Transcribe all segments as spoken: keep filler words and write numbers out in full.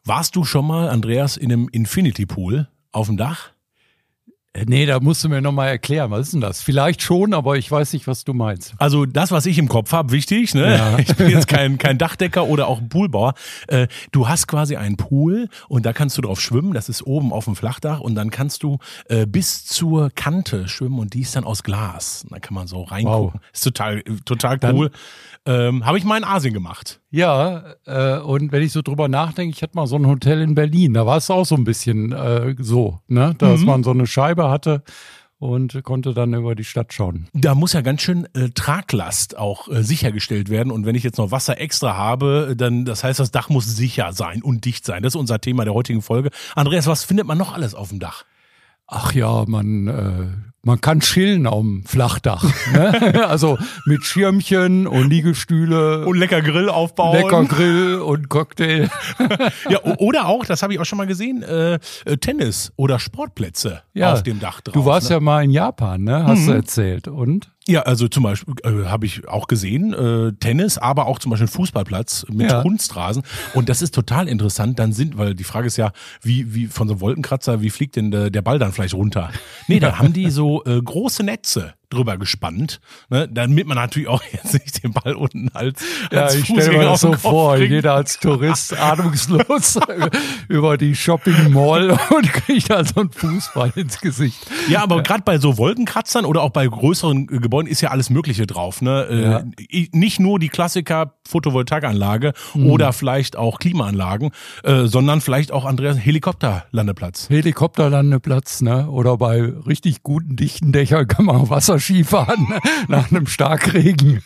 Warst du schon mal, Andreas, in einem Infinity Pool auf dem Dach? Nee, da musst du mir nochmal erklären, was ist denn das? Vielleicht schon, aber ich weiß nicht, was du meinst. Also das, was ich im Kopf habe, wichtig, ne? Ja. Ich bin jetzt kein, kein Dachdecker oder auch Poolbauer. Äh, du hast quasi einen Pool und da kannst du drauf schwimmen, das ist oben auf dem Flachdach und dann kannst du äh, bis zur Kante schwimmen und die ist dann aus Glas. Da kann man so reingucken. Wow. Ist total, total cool. Ähm, habe ich mal in Asien gemacht. Ja, äh, und wenn ich so drüber nachdenke, ich hatte mal so ein Hotel in Berlin, da war es auch so ein bisschen äh, so, ne, dass mhm. man so eine Scheibe hatte und konnte dann über die Stadt schauen. Da muss ja ganz schön äh, Traglast auch äh, sichergestellt werden und wenn ich jetzt noch Wasser extra habe, dann, das heißt, das Dach muss sicher sein und dicht sein. Das ist unser Thema der heutigen Folge. Andreas, was findet man noch alles auf dem Dach? Ach ja, man... Äh Man kann chillen auf dem Flachdach, ne? Also mit Schirmchen und Liegestühle. Und lecker Grill aufbauen. Lecker Grill und Cocktail. Ja, oder auch, das habe ich auch schon mal gesehen, äh, Tennis- oder Sportplätze ja, auf dem Dach drauf. Du warst ne? ja mal in Japan, ne? Hast mhm. du erzählt. Und? Ja, also zum Beispiel äh, habe ich auch gesehen, äh, Tennis, aber auch zum Beispiel Fußballplatz mit ja. Kunstrasen. Und das ist total interessant. Dann sind, weil die Frage ist ja, wie wie von so einem Wolkenkratzer, wie fliegt denn der, der Ball dann vielleicht runter? Nee, da haben die so äh, große Netze drüber gespannt, ne, damit man natürlich auch jetzt nicht den Ball unten als, ja, als ich stelle mir das so vor, bringt. Jeder als Tourist ahnungslos über die Shopping Mall und kriegt da so einen Fußball ins Gesicht. Ja, aber ja. gerade bei so Wolkenkratzern oder auch bei größeren Gebäuden ist ja alles Mögliche drauf, ne? Ja. Nicht nur die Klassiker Photovoltaikanlage mhm. oder vielleicht auch Klimaanlagen, äh, sondern vielleicht auch, Andreas, Helikopterlandeplatz. Helikopterlandeplatz, ne? Oder bei richtig guten, dichten Dächern kann man auch Wasser Skifahren nach einem Starkregen.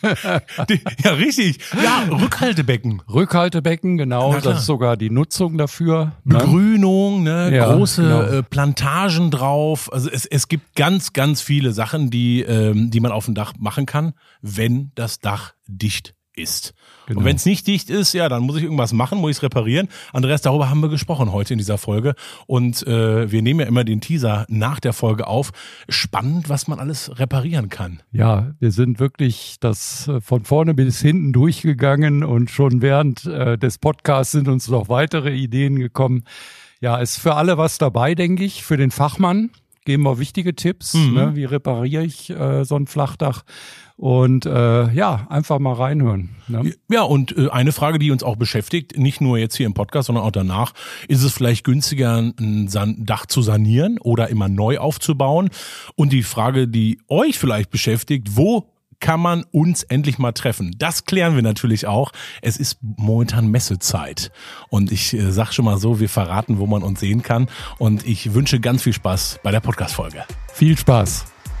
Ja, richtig. Ja, Rückhaltebecken. Rückhaltebecken, genau. Das ist sogar die Nutzung dafür. Begrünung, ne? Ja, große genau. äh, Plantagen drauf. Also es, es gibt ganz, ganz viele Sachen, die, ähm, die man auf dem Dach machen kann, wenn das Dach dicht ist. Genau. Und wenn es nicht dicht ist, ja, dann muss ich irgendwas machen, muss ich es reparieren. Andreas, darüber haben wir gesprochen heute in dieser Folge. Und äh, wir nehmen ja immer den Teaser nach der Folge auf. Spannend, was man alles reparieren kann. Ja, wir sind wirklich das äh, von vorne bis hinten durchgegangen und schon während äh, des Podcasts sind uns noch weitere Ideen gekommen. Ja, ist für alle was dabei, denke ich, für den Fachmann. Geben wir wichtige Tipps, mhm. ne? Wie repariere ich äh, so ein Flachdach? Und äh, ja, einfach mal reinhören. Ne? Ja, und äh, eine Frage, die uns auch beschäftigt, nicht nur jetzt hier im Podcast, sondern auch danach, ist es vielleicht günstiger, ein San- Dach zu sanieren oder immer neu aufzubauen? Und die Frage, die euch vielleicht beschäftigt, wo kann man uns endlich mal treffen? Das klären wir natürlich auch. Es ist momentan Messezeit. Und ich äh, sag schon mal so, wir verraten, wo man uns sehen kann. Und ich wünsche ganz viel Spaß bei der Podcast-Folge. Viel Spaß.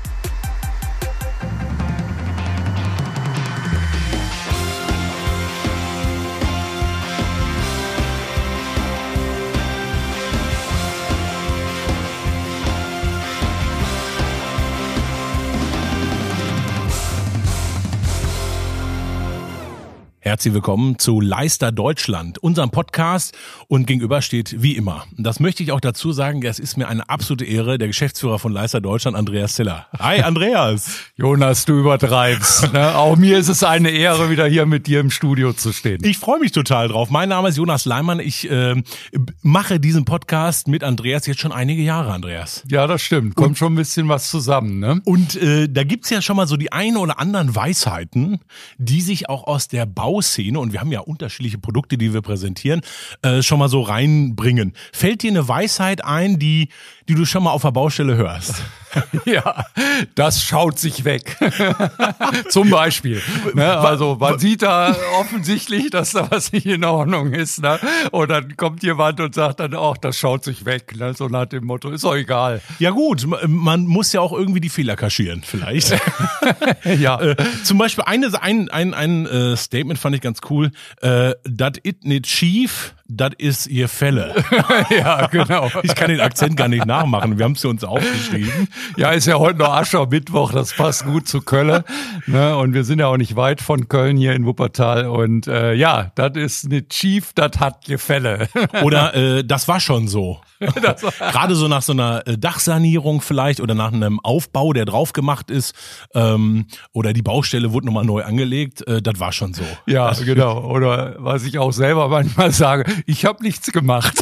Herzlich willkommen zu Leister Deutschland, unserem Podcast, und gegenüber steht wie immer. Und das möchte ich auch dazu sagen, es ist mir eine absolute Ehre, der Geschäftsführer von Leister Deutschland, Andreas Ziller. Hi Andreas. Jonas, du übertreibst. Ne? Auch mir ist es eine Ehre, wieder hier mit dir im Studio zu stehen. Ich freue mich total drauf. Mein Name ist Jonas Leimann. Ich äh, mache diesen Podcast mit Andreas jetzt schon einige Jahre, Andreas. Ja, das stimmt. Kommt und, schon ein bisschen was zusammen, ne? Und äh, da gibt's ja schon mal so die eine oder anderen Weisheiten, die sich auch aus der Bau Szene, und wir haben ja unterschiedliche Produkte, die wir präsentieren, äh, schon mal so reinbringen. Fällt dir eine Weisheit ein, die, die du schon mal auf der Baustelle hörst? Ja, das schaut sich weg. Zum Beispiel. Ne? Also man sieht da offensichtlich, dass da was nicht in Ordnung ist. Ne? Und dann kommt jemand und sagt dann auch, das schaut sich weg. Ne? So nach dem Motto, ist doch egal. Ja gut, man muss ja auch irgendwie die Fehler kaschieren vielleicht. Ja. Äh, zum Beispiel eine, ein, ein, ein äh, Statement fand ich ganz cool. Äh, dat it nicht schief, das ist ihr Fälle. Ja, genau. Ich kann den Akzent gar nicht nachmachen. Wir haben es für uns aufgeschrieben. Ja, ist ja heute noch Aschermittwoch, das passt gut zu Köln. Ne? Und wir sind ja auch nicht weit von Köln hier in Wuppertal. Und äh, ja, das ist nicht schief, das hat Gefälle. Oder äh, das war schon so. Gerade so nach so einer Dachsanierung vielleicht oder nach einem Aufbau, der drauf gemacht ist, ähm, oder die Baustelle wurde nochmal neu angelegt, äh, das war schon so. Ja, genau. Oder was ich auch selber manchmal sage, Ich habe nichts gemacht.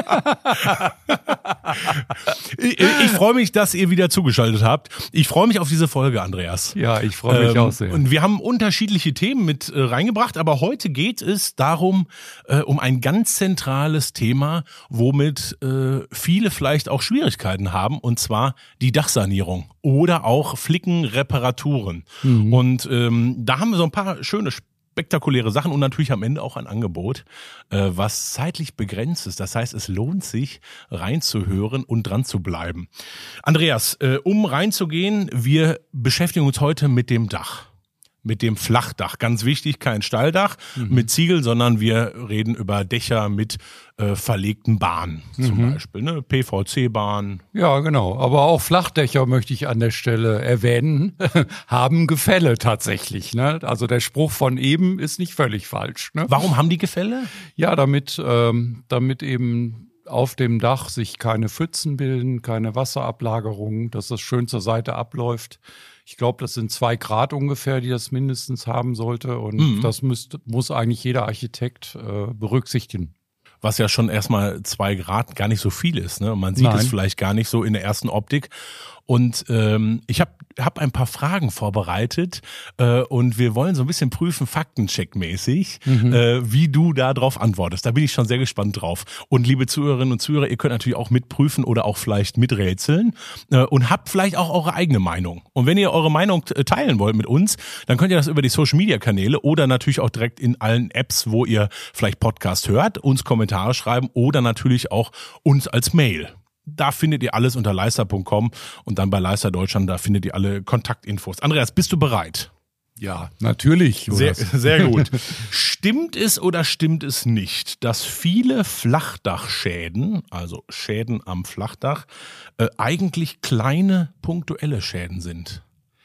ich ich freue mich, dass ihr wieder zugeschaltet habt. Ich freue mich auf diese Folge, Andreas. Ja, ich freue mich ähm, auch sehr. Und wir haben unterschiedliche Themen mit äh, reingebracht, aber heute geht es darum, äh, um ein ganz zentrales Thema, womit äh, viele vielleicht auch Schwierigkeiten haben, und zwar die Dachsanierung oder auch Flickenreparaturen. Mhm. Und ähm, da haben wir so ein paar schöne spektakuläre Sachen und natürlich am Ende auch ein Angebot, äh, was zeitlich begrenzt ist. Das heißt, es lohnt sich, reinzuhören und dran zu bleiben. Andreas, äh, um reinzugehen, wir beschäftigen uns heute mit dem Dach. Mit dem Flachdach. Ganz wichtig, kein Stalldach mhm. mit Ziegel, sondern wir reden über Dächer mit äh, verlegten Bahnen zum mhm. Beispiel, ne? P V C-Bahn. Ja, genau. Aber auch Flachdächer möchte ich an der Stelle erwähnen, haben Gefälle tatsächlich. Ne? Also der Spruch von eben ist nicht völlig falsch. Ne? Warum haben die Gefälle? Ja, damit, ähm, damit eben auf dem Dach sich keine Pfützen bilden, keine Wasserablagerungen, dass das schön zur Seite abläuft. Ich glaube, das sind zwei Grad ungefähr, die das mindestens haben sollte. Und mhm. das müsst, muss eigentlich jeder Architekt äh, berücksichtigen. Was ja schon erstmal zwei Grad gar nicht so viel ist, ne? Man sieht Nein. es vielleicht gar nicht so in der ersten Optik. Und ähm, ich habe hab ein paar Fragen vorbereitet äh, und wir wollen so ein bisschen prüfen, Faktencheck-mäßig, mhm. äh, wie du da drauf antwortest. Da bin ich schon sehr gespannt drauf. Und liebe Zuhörerinnen und Zuhörer, ihr könnt natürlich auch mitprüfen oder auch vielleicht miträtseln äh, und habt vielleicht auch eure eigene Meinung. Und wenn ihr eure Meinung teilen wollt mit uns, dann könnt ihr das über die Social-Media-Kanäle oder natürlich auch direkt in allen Apps, wo ihr vielleicht Podcast hört, uns Kommentare schreiben oder natürlich auch uns als Mail. Da findet ihr alles unter leister punkt com und dann bei Leister Deutschland, da findet ihr alle Kontaktinfos. Andreas, bist du bereit? Ja, natürlich. Sehr, sehr gut. Stimmt es oder stimmt es nicht, dass viele Flachdachschäden, also Schäden am Flachdach, äh, eigentlich kleine punktuelle Schäden sind?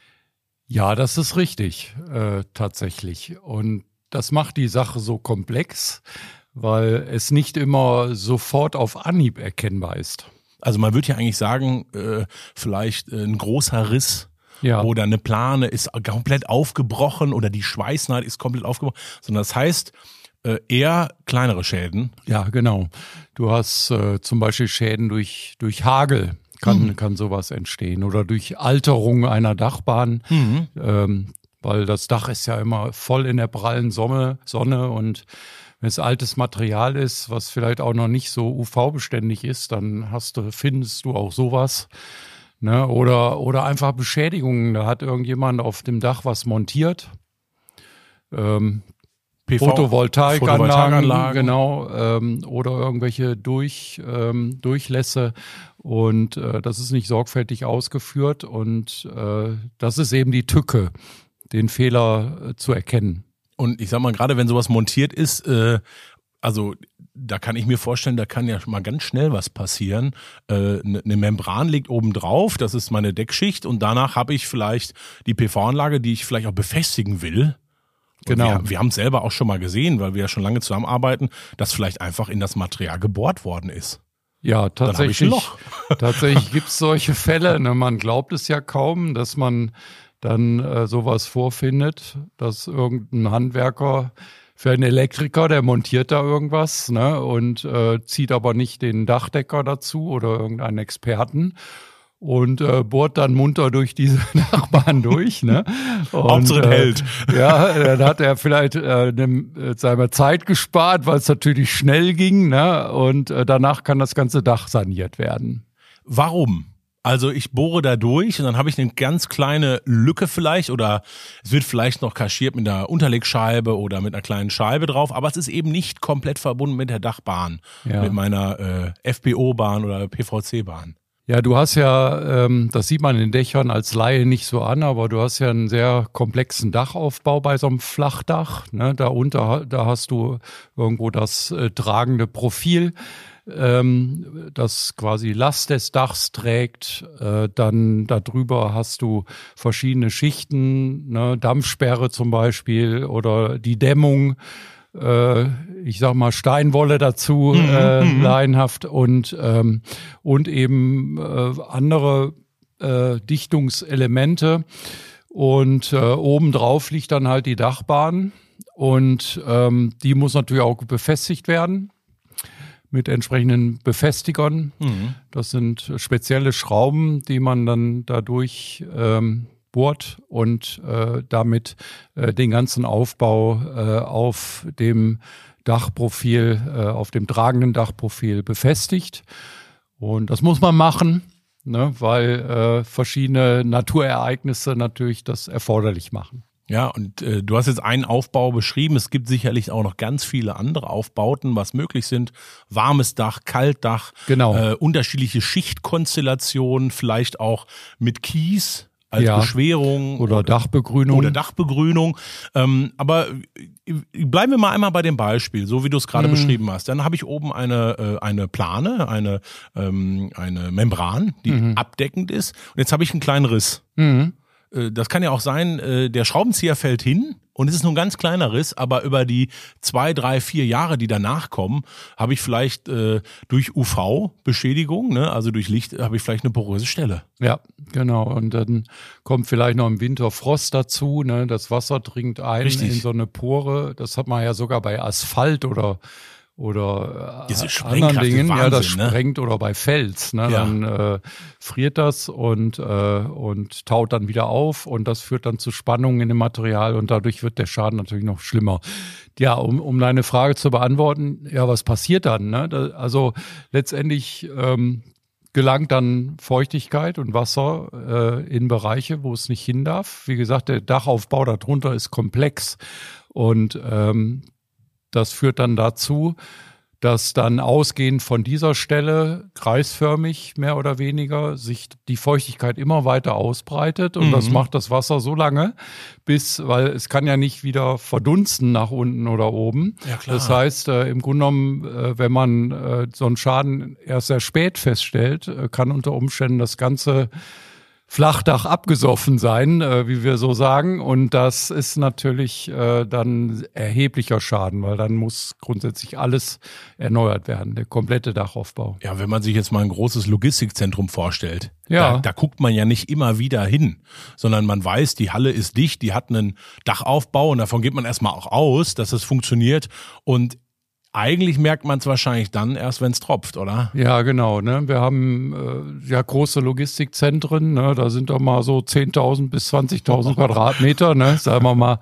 Ja, das ist richtig, äh, tatsächlich. Und das macht die Sache so komplex, weil es nicht immer sofort auf Anhieb erkennbar ist. Also man würde ja eigentlich sagen, äh, vielleicht äh, ein großer Riss ja. oder eine Plane ist komplett aufgebrochen oder die Schweißnaht ist komplett aufgebrochen, sondern das heißt äh, eher kleinere Schäden. Ja, genau. Du hast äh, zum Beispiel Schäden durch, durch Hagel, kann, mhm. kann sowas entstehen, oder durch Alterung einer Dachbahn, mhm. ähm, weil das Dach ist ja immer voll in der prallen Sonne, Sonne und wenn es altes Material ist, was vielleicht auch noch nicht so U V-beständig ist, dann hast du, findest du auch sowas. Ne? Oder, oder einfach Beschädigungen. Da hat irgendjemand auf dem Dach was montiert. Ähm, P V, Photovoltaikanlagen, Photovoltaikanlagen. Genau. Ähm, oder irgendwelche Durch, ähm, Durchlässe. Und äh, das ist nicht sorgfältig ausgeführt. Und äh, das ist eben die Tücke, den Fehler äh, zu erkennen. Und ich sag mal, gerade wenn sowas montiert ist, äh, also da kann ich mir vorstellen, da kann ja schon mal ganz schnell was passieren. Äh, ne, eine Membran liegt oben drauf, das ist meine Deckschicht und danach habe ich vielleicht die P V-Anlage, die ich vielleicht auch befestigen will. Und genau. Wir, wir haben es selber auch schon mal gesehen, weil wir ja schon lange zusammenarbeiten, dass vielleicht einfach in das Material gebohrt worden ist. Ja, tatsächlich. Dann hab ich ein Loch. Tatsächlich gibt es solche Fälle. Ne, man glaubt es ja kaum, dass man dann äh, sowas vorfindet, dass irgendein Handwerker für einen Elektriker, der montiert da irgendwas, ne, und äh, zieht aber nicht den Dachdecker dazu oder irgendeinen Experten und äh, bohrt dann munter durch diese Nachbarn durch. Ne? Hauptsache äh, hält. Ja, dann hat er vielleicht äh, ne, seine Zeit gespart, weil es natürlich schnell ging, ne? Und äh, danach kann das ganze Dach saniert werden. Warum? Also ich bohre da durch und dann habe ich eine ganz kleine Lücke vielleicht oder es wird vielleicht noch kaschiert mit einer Unterlegscheibe oder mit einer kleinen Scheibe drauf, aber es ist eben nicht komplett verbunden mit der Dachbahn, ja. mit meiner äh, F P O-Bahn oder P V C-Bahn. Ja, du hast ja, ähm, das sieht man in Dächern als Laie nicht so an, aber du hast ja einen sehr komplexen Dachaufbau bei so einem Flachdach. Ne? Da unter, da hast du irgendwo das äh, tragende Profil, ähm, das quasi Last des Dachs trägt. Äh, dann darüber hast du verschiedene Schichten, ne? Dampfsperre zum Beispiel oder die Dämmung. Ich sag mal Steinwolle dazu, mhm, äh, laienhaft und ähm, und eben äh, andere äh, Dichtungselemente und äh, obendrauf liegt dann halt die Dachbahn und ähm, die muss natürlich auch befestigt werden mit entsprechenden Befestigern. Mhm. Das sind spezielle Schrauben, die man dann dadurch ähm, bohrt und äh, damit äh, den ganzen Aufbau äh, auf dem Dachprofil, äh, auf dem tragenden Dachprofil befestigt. Und das muss man machen, ne, weil äh, verschiedene Naturereignisse natürlich das erforderlich machen. Ja, und äh, du hast jetzt einen Aufbau beschrieben. Es gibt sicherlich auch noch ganz viele andere Aufbauten, was möglich sind. Warmes Dach, Kaltdach, genau. äh, unterschiedliche Schichtkonstellationen, vielleicht auch mit Kies als ja. Beschwerung. Oder, oder Dachbegrünung. Oder Dachbegrünung. Ähm, aber bleiben wir mal einmal bei dem Beispiel, so wie du es gerade mhm. beschrieben hast. Dann habe ich oben eine, äh, eine Plane, eine, ähm, eine Membran, die mhm. abdeckend ist. Und jetzt habe ich einen kleinen Riss. Mhm. Das kann ja auch sein, der Schraubenzieher fällt hin und es ist nur ein ganz kleiner Riss, aber über die zwei, drei, vier Jahre, die danach kommen, habe ich vielleicht äh, durch U V-Beschädigung, ne, also durch Licht, habe ich vielleicht eine poröse Stelle. Ja, genau. Und dann kommt vielleicht noch im Winter Frost dazu, ne, das Wasser dringt ein Richtig. in so eine Pore. Das hat man ja sogar bei Asphalt oder oder äh, anderen Dingen, Wahnsinn, ja, das ne? sprengt oder bei Fels, ne, ja. dann äh, friert das und äh, und taut dann wieder auf und das führt dann zu Spannungen in dem Material und dadurch wird der Schaden natürlich noch schlimmer. Ja, um um deine Frage zu beantworten, ja, was passiert dann? Ne? Da, also letztendlich ähm, gelangt dann Feuchtigkeit und Wasser äh, in Bereiche, wo es nicht hin darf. Wie gesagt, der Dachaufbau darunter ist komplex und ähm, das führt dann dazu, dass dann ausgehend von dieser Stelle kreisförmig mehr oder weniger sich die Feuchtigkeit immer weiter ausbreitet und mhm. das macht das Wasser so lange, bis, weil es kann ja nicht wieder verdunsten nach unten oder oben. Ja, klar. Das heißt, äh, im Grunde genommen, äh, wenn man äh, so einen Schaden erst sehr spät feststellt, äh, kann unter Umständen das ganze Flachdach abgesoffen sein, äh, wie wir so sagen. Und das ist natürlich äh, dann erheblicher Schaden, weil dann muss grundsätzlich alles erneuert werden, der komplette Dachaufbau. Ja, wenn man sich jetzt mal ein großes Logistikzentrum vorstellt, ja. da, da guckt man ja nicht immer wieder hin, sondern man weiß, die Halle ist dicht, die hat einen Dachaufbau und davon geht man erstmal auch aus, dass es funktioniert und eigentlich merkt man es wahrscheinlich dann erst, wenn es tropft, oder? Ja, genau. Ne? Wir haben äh, ja große Logistikzentren. Ne? Da sind doch mal so zehntausend bis zwanzigtausend Quadratmeter. Ne? Sagen wir mal,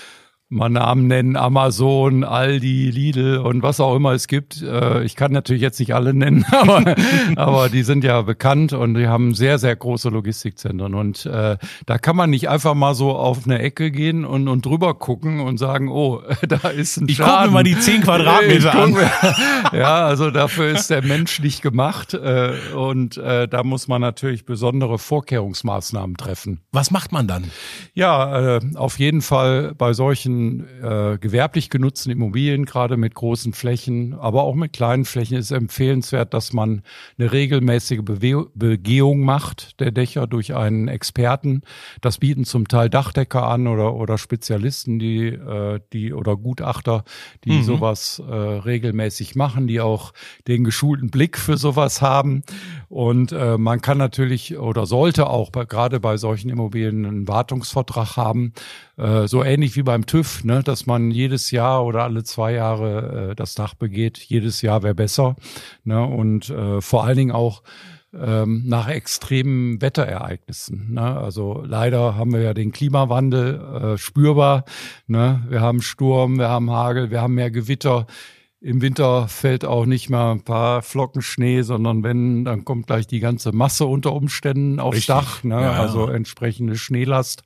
mal Namen nennen, Amazon, Aldi, Lidl und was auch immer es gibt. Äh, ich kann natürlich jetzt nicht alle nennen, aber, aber die sind ja bekannt und die haben sehr, sehr große Logistikzentren. Und äh, da kann man nicht einfach mal so auf eine Ecke gehen und, und drüber gucken und sagen, oh, da ist ein ich Schaden. Ich gucke mir mal die zehn Quadratmeter an. Mir, ja, also dafür ist der Mensch nicht gemacht. Äh, und äh, da muss man natürlich besondere Vorkehrungsmaßnahmen treffen. Was macht man dann? Ja, äh, auf jeden Fall bei solchen Äh, gewerblich genutzten Immobilien, gerade mit großen Flächen, aber auch mit kleinen Flächen, ist empfehlenswert, dass man eine regelmäßige Bewe- Begehung macht der Dächer durch einen Experten. Das bieten zum Teil Dachdecker an oder oder Spezialisten, die äh, die oder Gutachter, die mhm. sowas äh, regelmäßig machen, die auch den geschulten Blick für sowas haben. Und äh, man kann natürlich oder sollte auch bei, gerade bei solchen Immobilien einen Wartungsvertrag haben, äh, so ähnlich wie beim TÜV, ne, dass man jedes Jahr oder alle zwei Jahre äh, das Dach begeht. Jedes Jahr wäre besser. Ne, und äh, vor allen Dingen auch ähm, nach extremen Wetterereignissen. Ne? Also leider haben wir ja den Klimawandel äh, spürbar. Ne? Wir haben Sturm, wir haben Hagel, wir haben mehr Gewitter. Im Winter fällt auch nicht mal ein paar Flocken Schnee, sondern wenn, dann kommt gleich die ganze Masse unter Umständen aufs Richtig. Dach. Ne? Ja. Also entsprechende Schneelast.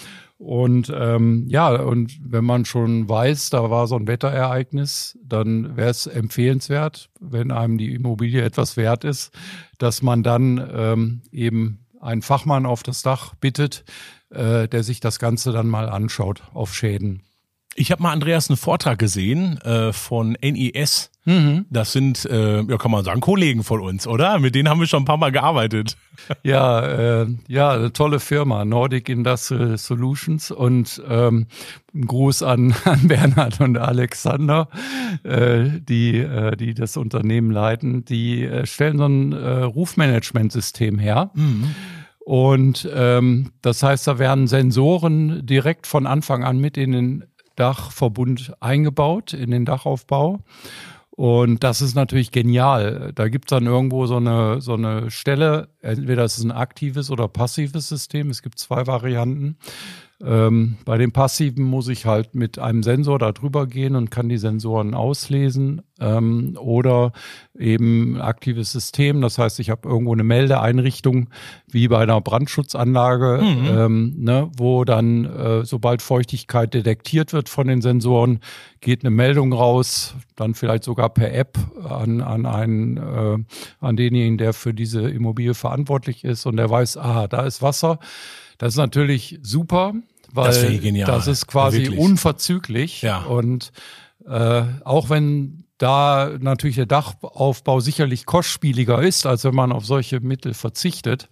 Und ähm, ja, und wenn man schon weiß, da war so ein Wetterereignis, dann wäre es empfehlenswert, wenn einem die Immobilie etwas wert ist, dass man dann ähm, eben einen Fachmann auf das Dach bittet, äh, der sich das Ganze dann mal anschaut auf Schäden. Ich habe mal, Andreas, einen Vortrag gesehen äh, von N I S. Mhm. Das sind, äh, ja, kann man sagen, Kollegen von uns, oder? Mit denen haben wir schon ein paar Mal gearbeitet. Ja, äh, ja, eine tolle Firma, Nordic Industrial Solutions. Und ähm, ein Gruß an, an Bernhard und Alexander, äh, die, äh, die das Unternehmen leiten. Die äh, stellen so ein äh, Rufmanagementsystem her. Mhm. Und ähm, das heißt, da werden Sensoren direkt von Anfang an mit in den Dachverbund eingebaut, in den Dachaufbau. Und das ist natürlich genial. Da gibt's dann irgendwo so eine, so eine Stelle, entweder es ist ein aktives oder passives System. Es gibt zwei Varianten. Ähm, bei dem passiven muss ich halt mit einem Sensor da drüber gehen und kann die Sensoren auslesen, ähm, oder eben ein aktives System. Das heißt, ich habe irgendwo eine Meldeeinrichtung wie bei einer Brandschutzanlage, mhm. ähm, ne, wo dann, äh, sobald Feuchtigkeit detektiert wird von den Sensoren, geht eine Meldung raus, dann vielleicht sogar per App an, an einen, äh, an denjenigen, der für diese Immobilie verantwortlich ist, und der weiß, aha, da ist Wasser. Das ist natürlich super, weil das, genial. Das ist quasi Wirklich. unverzüglich. Ja. Und äh, auch wenn da natürlich der Dachaufbau sicherlich kostspieliger ist, als wenn man auf solche Mittel verzichtet.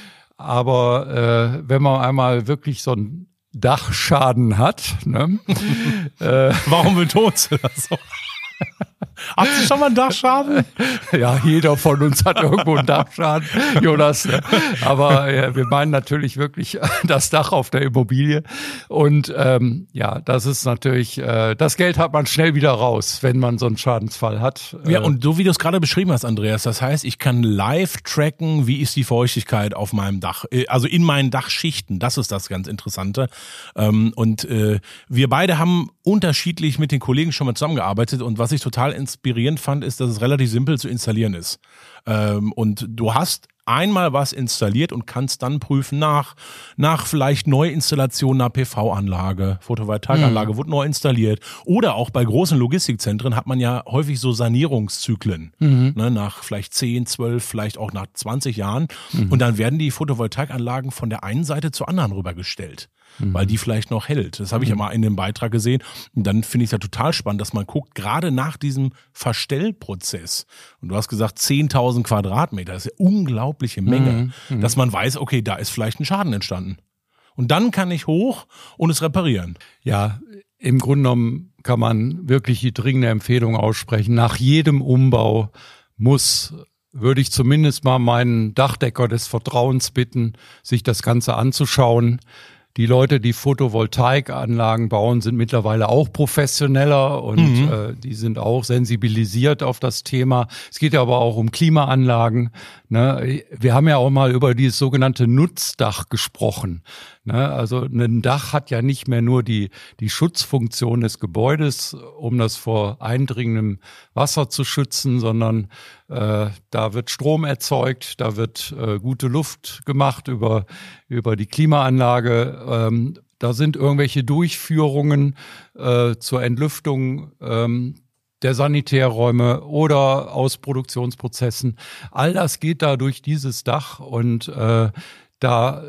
Aber äh, wenn man einmal wirklich so einen Dachschaden hat, ne? äh, Warum betonst du das so? Hast du schon mal einen Dachschaden? Ja, jeder von uns hat irgendwo einen Dachschaden, Jonas. Ne? Aber ja, wir meinen natürlich wirklich das Dach auf der Immobilie. Und ähm, ja, das ist natürlich, äh, das Geld hat man schnell wieder raus, wenn man so einen Schadensfall hat. Ja, und so wie du es gerade beschrieben hast, Andreas, das heißt, ich kann live tracken, wie ist die Feuchtigkeit auf meinem Dach, also in meinen Dachschichten. Das ist das ganz Interessante. Und wir beide haben unterschiedlich mit den Kollegen schon mal zusammengearbeitet, und was ich total inspirierend fand, ist, dass es relativ simpel zu installieren ist. Und du hast einmal was installiert und kannst dann prüfen nach, nach vielleicht Neuinstallation einer P V-Anlage, Photovoltaikanlage, mhm. wurde neu installiert. Oder auch bei großen Logistikzentren hat man ja häufig so Sanierungszyklen, mhm. ne, nach vielleicht zehn, zwölf, vielleicht auch nach zwanzig Jahren. Mhm. Und dann werden die Photovoltaikanlagen von der einen Seite zur anderen rübergestellt, mhm. weil die vielleicht noch hält. Das habe ich mhm. ja mal in dem Beitrag gesehen. Und dann finde ich es ja total spannend, dass man guckt, gerade nach diesem Verstellprozess, und du hast gesagt zehntausend Quadratmeter, das ist ja unglaubliche Menge, mhm. dass man weiß, okay, da ist vielleicht ein Schaden entstanden. Und dann kann ich hoch und es reparieren. Ja, im Grunde genommen kann man wirklich die dringende Empfehlung aussprechen. Nach jedem Umbau muss, würde ich zumindest mal meinen Dachdecker des Vertrauens bitten, sich das Ganze anzuschauen. Die Leute, die Photovoltaikanlagen bauen, sind mittlerweile auch professioneller und mhm. äh, die sind auch sensibilisiert auf das Thema. Es geht ja aber auch um Klimaanlagen. Ne? Wir haben ja auch mal über dieses sogenannte Nutzdach gesprochen. Ne? Also ein Dach hat ja nicht mehr nur die, die Schutzfunktion des Gebäudes, um das vor eindringendem Wasser zu schützen, sondern äh, da wird Strom erzeugt, da wird äh, gute Luft gemacht über, über die Klimaanlage. Ähm, da sind irgendwelche Durchführungen äh, zur Entlüftung ähm, der Sanitärräume oder aus Produktionsprozessen. All das geht da durch dieses Dach, und äh, da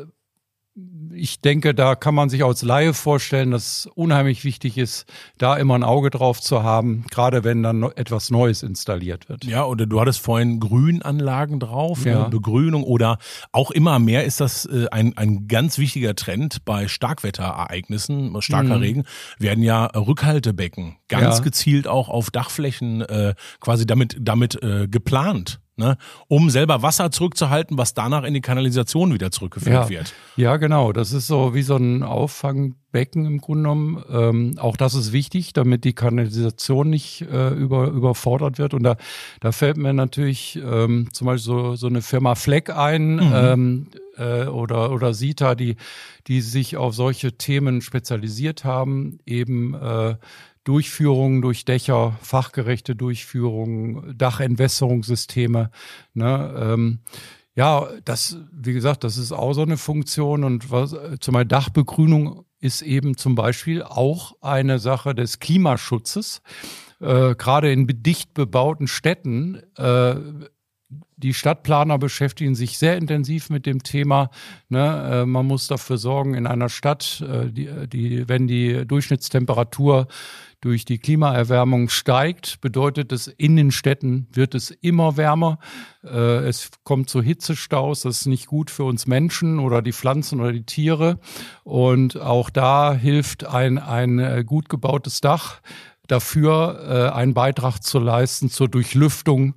ich denke, da kann man sich als Laie vorstellen, dass es unheimlich wichtig ist, da immer ein Auge drauf zu haben, gerade wenn dann etwas Neues installiert wird. Ja, oder du hattest vorhin Grünanlagen drauf, ja. ne, Begrünung, oder auch immer mehr ist das äh, ein, ein ganz wichtiger Trend bei Starkwetterereignissen, starker mhm. Regen, werden ja Rückhaltebecken ganz ja. gezielt auch auf Dachflächen äh, quasi damit, damit äh, geplant. Ne, um selber Wasser zurückzuhalten, was danach in die Kanalisation wieder zurückgeführt ja. wird. Ja, genau. Das ist so wie so ein Auffangbecken im Grunde genommen. Ähm, auch das ist wichtig, damit die Kanalisation nicht äh, über, überfordert wird. Und da, da fällt mir natürlich ähm, zum Beispiel so, so eine Firma Fleck ein, mhm. ähm, äh, oder, oder Sita, die, die sich auf solche Themen spezialisiert haben, eben äh, Durchführungen durch Dächer, fachgerechte Durchführungen, Dachentwässerungssysteme. Ne, ähm, ja, das, wie gesagt, das ist auch so eine Funktion. Und was, zum Beispiel Dachbegrünung ist eben zum Beispiel auch eine Sache des Klimaschutzes. Äh, gerade in dicht bebauten Städten, äh, die Stadtplaner beschäftigen sich sehr intensiv mit dem Thema. Ne, äh, man muss dafür sorgen, in einer Stadt, äh, die, die, wenn die Durchschnittstemperatur durch die Klimaerwärmung steigt, bedeutet es, in den Städten wird es immer wärmer. Äh, es kommt zu Hitzestaus, das ist nicht gut für uns Menschen oder die Pflanzen oder die Tiere. Und auch da hilft ein, ein gut gebautes Dach dafür, äh, einen Beitrag zu leisten zur Durchlüftung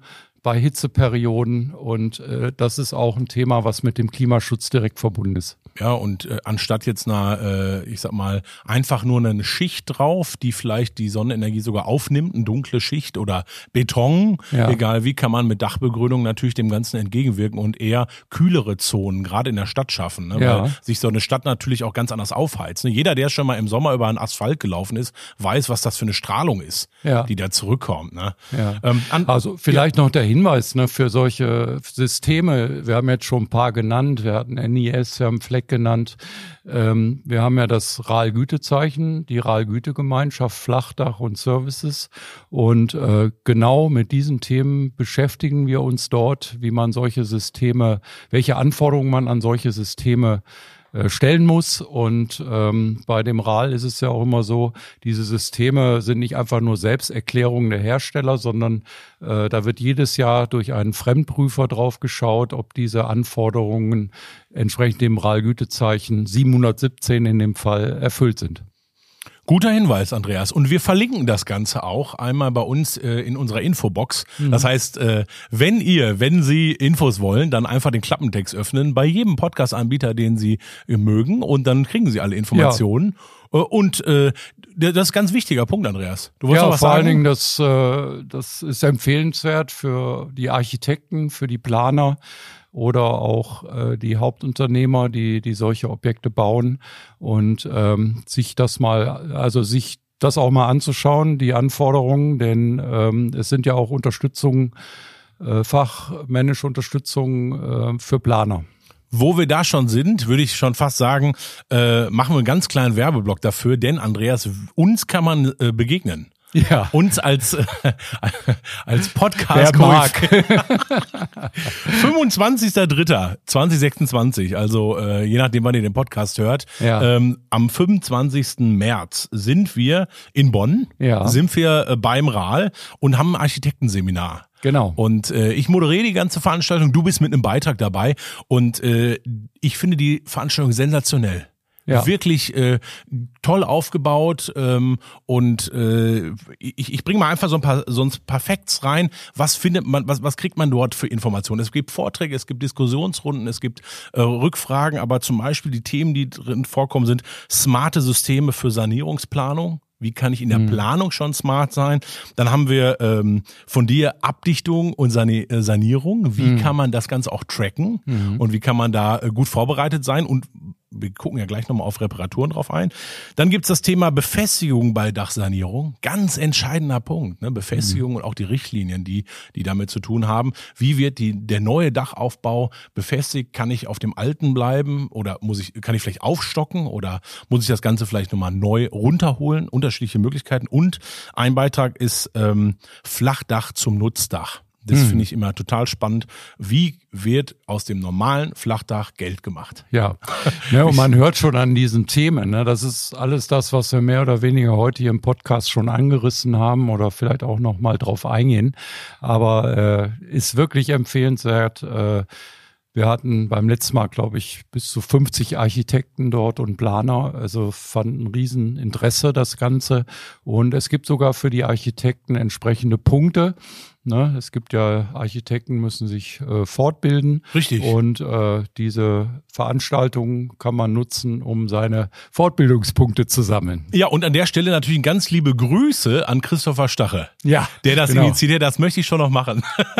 bei Hitzeperioden und äh, das ist auch ein Thema, was mit dem Klimaschutz direkt verbunden ist. Ja, und äh, anstatt jetzt einer, äh, ich sag mal, einfach nur eine Schicht drauf, die vielleicht die Sonnenenergie sogar aufnimmt, eine dunkle Schicht oder Beton, ja. egal wie, kann man mit Dachbegrünung natürlich dem Ganzen entgegenwirken und eher kühlere Zonen, gerade in der Stadt schaffen, ne? Ja. Weil sich so eine Stadt natürlich auch ganz anders aufheizt. Ne? Jeder, der schon mal im Sommer über einen Asphalt gelaufen ist, weiß, was das für eine Strahlung ist, ja. die da zurückkommt. Ne? Ja. Ähm, an, also vielleicht ja. noch der Hinweis, ne, für solche Systeme, wir haben jetzt schon ein paar genannt, wir hatten N I S, wir haben Fleck genannt, ähm, wir haben ja das R A L-Gütezeichen, die R A L-Gütegemeinschaft Flachdach und Services und äh, genau mit diesen Themen beschäftigen wir uns dort, wie man solche Systeme, welche Anforderungen man an solche Systeme stellen muss. Und ähm, bei dem R A L ist es ja auch immer so, diese Systeme sind nicht einfach nur Selbsterklärungen der Hersteller, sondern äh, da wird jedes Jahr durch einen Fremdprüfer drauf geschaut, ob diese Anforderungen entsprechend dem R A L-Gütezeichen siebenhundertsiebzehn in dem Fall erfüllt sind. Guter Hinweis, Andreas. Und wir verlinken das Ganze auch einmal bei uns äh, in unserer Infobox. Mhm. Das heißt, äh, wenn ihr, wenn Sie Infos wollen, dann einfach den Klappentext öffnen bei jedem Podcast-Anbieter, den Sie äh, mögen, und dann kriegen Sie alle Informationen. Ja. Äh, und äh, das ist ein ganz wichtiger Punkt, Andreas. Du wolltest ja, noch was vor sagen? allen Dingen, das, äh, das ist empfehlenswert für die Architekten, für die Planer oder auch äh, die Hauptunternehmer, die die solche Objekte bauen und ähm, sich das mal, also sich das auch mal anzuschauen, die Anforderungen, denn ähm, es sind ja auch Unterstützungen, äh, fachmännische Unterstützung äh, für Planer. Wo wir da schon sind, würde ich schon fast sagen, äh, machen wir einen ganz kleinen Werbeblock dafür, denn Andreas, uns kann man äh, begegnen. Ja. Uns als äh, als Podcast fünfundzwanzigster dritter zweitausendsechsundzwanzig, also äh, je nachdem, wann ihr den Podcast hört, ja. ähm, am fünfundzwanzigsten März sind wir in Bonn, ja. sind wir äh, beim R A L und haben ein Architektenseminar. Genau. Und äh, ich moderiere die ganze Veranstaltung, du bist mit einem Beitrag dabei und äh, ich finde die Veranstaltung sensationell. Ja. Wirklich äh, toll aufgebaut ähm, und äh, ich, ich bringe mal einfach so ein paar so ein paar Facts rein. Was findet man, was was kriegt man dort für Informationen? Es gibt Vorträge, es gibt Diskussionsrunden, es gibt äh, Rückfragen, aber zum Beispiel die Themen, die drin vorkommen, sind smarte Systeme für Sanierungsplanung. Wie kann ich in der Planung schon smart sein? Dann haben wir ähm, von dir Abdichtung und Sanierung. Wie mhm. kann man das Ganze auch tracken? Mhm. Und wie kann man da äh, gut vorbereitet sein? Und wir gucken ja gleich nochmal auf Reparaturen drauf ein. Dann gibt's das Thema Befestigung bei Dachsanierung. Ganz entscheidender Punkt, ne? Befestigung mhm. und auch die Richtlinien, die die damit zu tun haben. Wie wird die der neue Dachaufbau befestigt? Kann ich auf dem alten bleiben oder muss ich kann ich vielleicht aufstocken oder muss ich das Ganze vielleicht nochmal neu runterholen? Unterschiedliche Möglichkeiten. Und ein Beitrag ist ähm, Flachdach zum Nutzdach. Das hm. finde ich immer total spannend. Wie wird aus dem normalen Flachdach Geld gemacht? Ja, ja und man hört schon an diesen Themen, ne? Das ist alles das, was wir mehr oder weniger heute hier im Podcast schon angerissen haben oder vielleicht auch noch mal drauf eingehen. Aber äh, ist wirklich empfehlenswert. Äh, Wir hatten beim letzten Mal, glaube ich, bis zu fünfzig Architekten dort und Planer. Also fanden ein Rieseninteresse das Ganze. Und es gibt sogar für die Architekten entsprechende Punkte. Ne? Es gibt ja, Architekten müssen sich äh, fortbilden. Richtig. Und äh, diese Veranstaltung kann man nutzen, um seine Fortbildungspunkte zu sammeln. Ja, und an der Stelle natürlich ganz liebe Grüße an Christopher Stache. Ja, der das genau. initiiert, das möchte ich schon noch machen.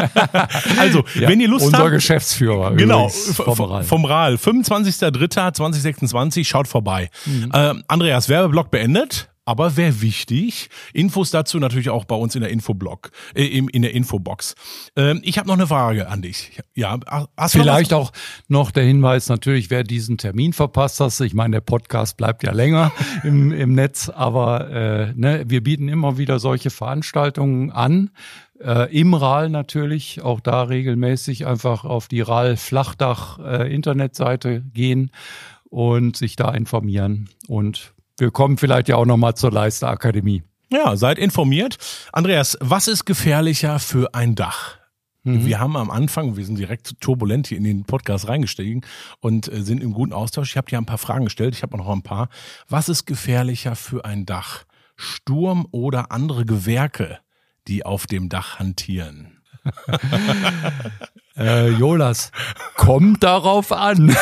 Also, ja, wenn ihr Lust unser habt. Unser Geschäftsführer. Genau, vom R A L. Vom R A L. fünfundzwanzigster dritter zweitausendsechsundzwanzig, schaut vorbei. Mhm. Äh, Andreas, Werbeblock beendet. Aber wäre wichtig, Infos dazu natürlich auch bei uns in der Infoblog, äh, in der Infobox. Ähm, ich habe noch eine Frage an dich. Ja, hast Vielleicht noch auch noch der Hinweis natürlich, wer diesen Termin verpasst hat. Ich meine, der Podcast bleibt ja länger im, im Netz, aber äh, ne, wir bieten immer wieder solche Veranstaltungen an. Äh, im R A L natürlich, auch da regelmäßig einfach auf die R A L Flachdach äh, Internetseite gehen und sich da informieren. Und wir kommen vielleicht ja auch nochmal zur Leisterakademie. Ja, seid informiert. Andreas, was ist gefährlicher für ein Dach? Mhm. Wir haben am Anfang, wir sind direkt turbulent hier in den Podcast reingestiegen und äh, sind im guten Austausch. Ich habe dir ein paar Fragen gestellt, ich habe noch ein paar. Was ist gefährlicher für ein Dach? Sturm oder andere Gewerke, die auf dem Dach hantieren? Äh, Jonas, kommt darauf an.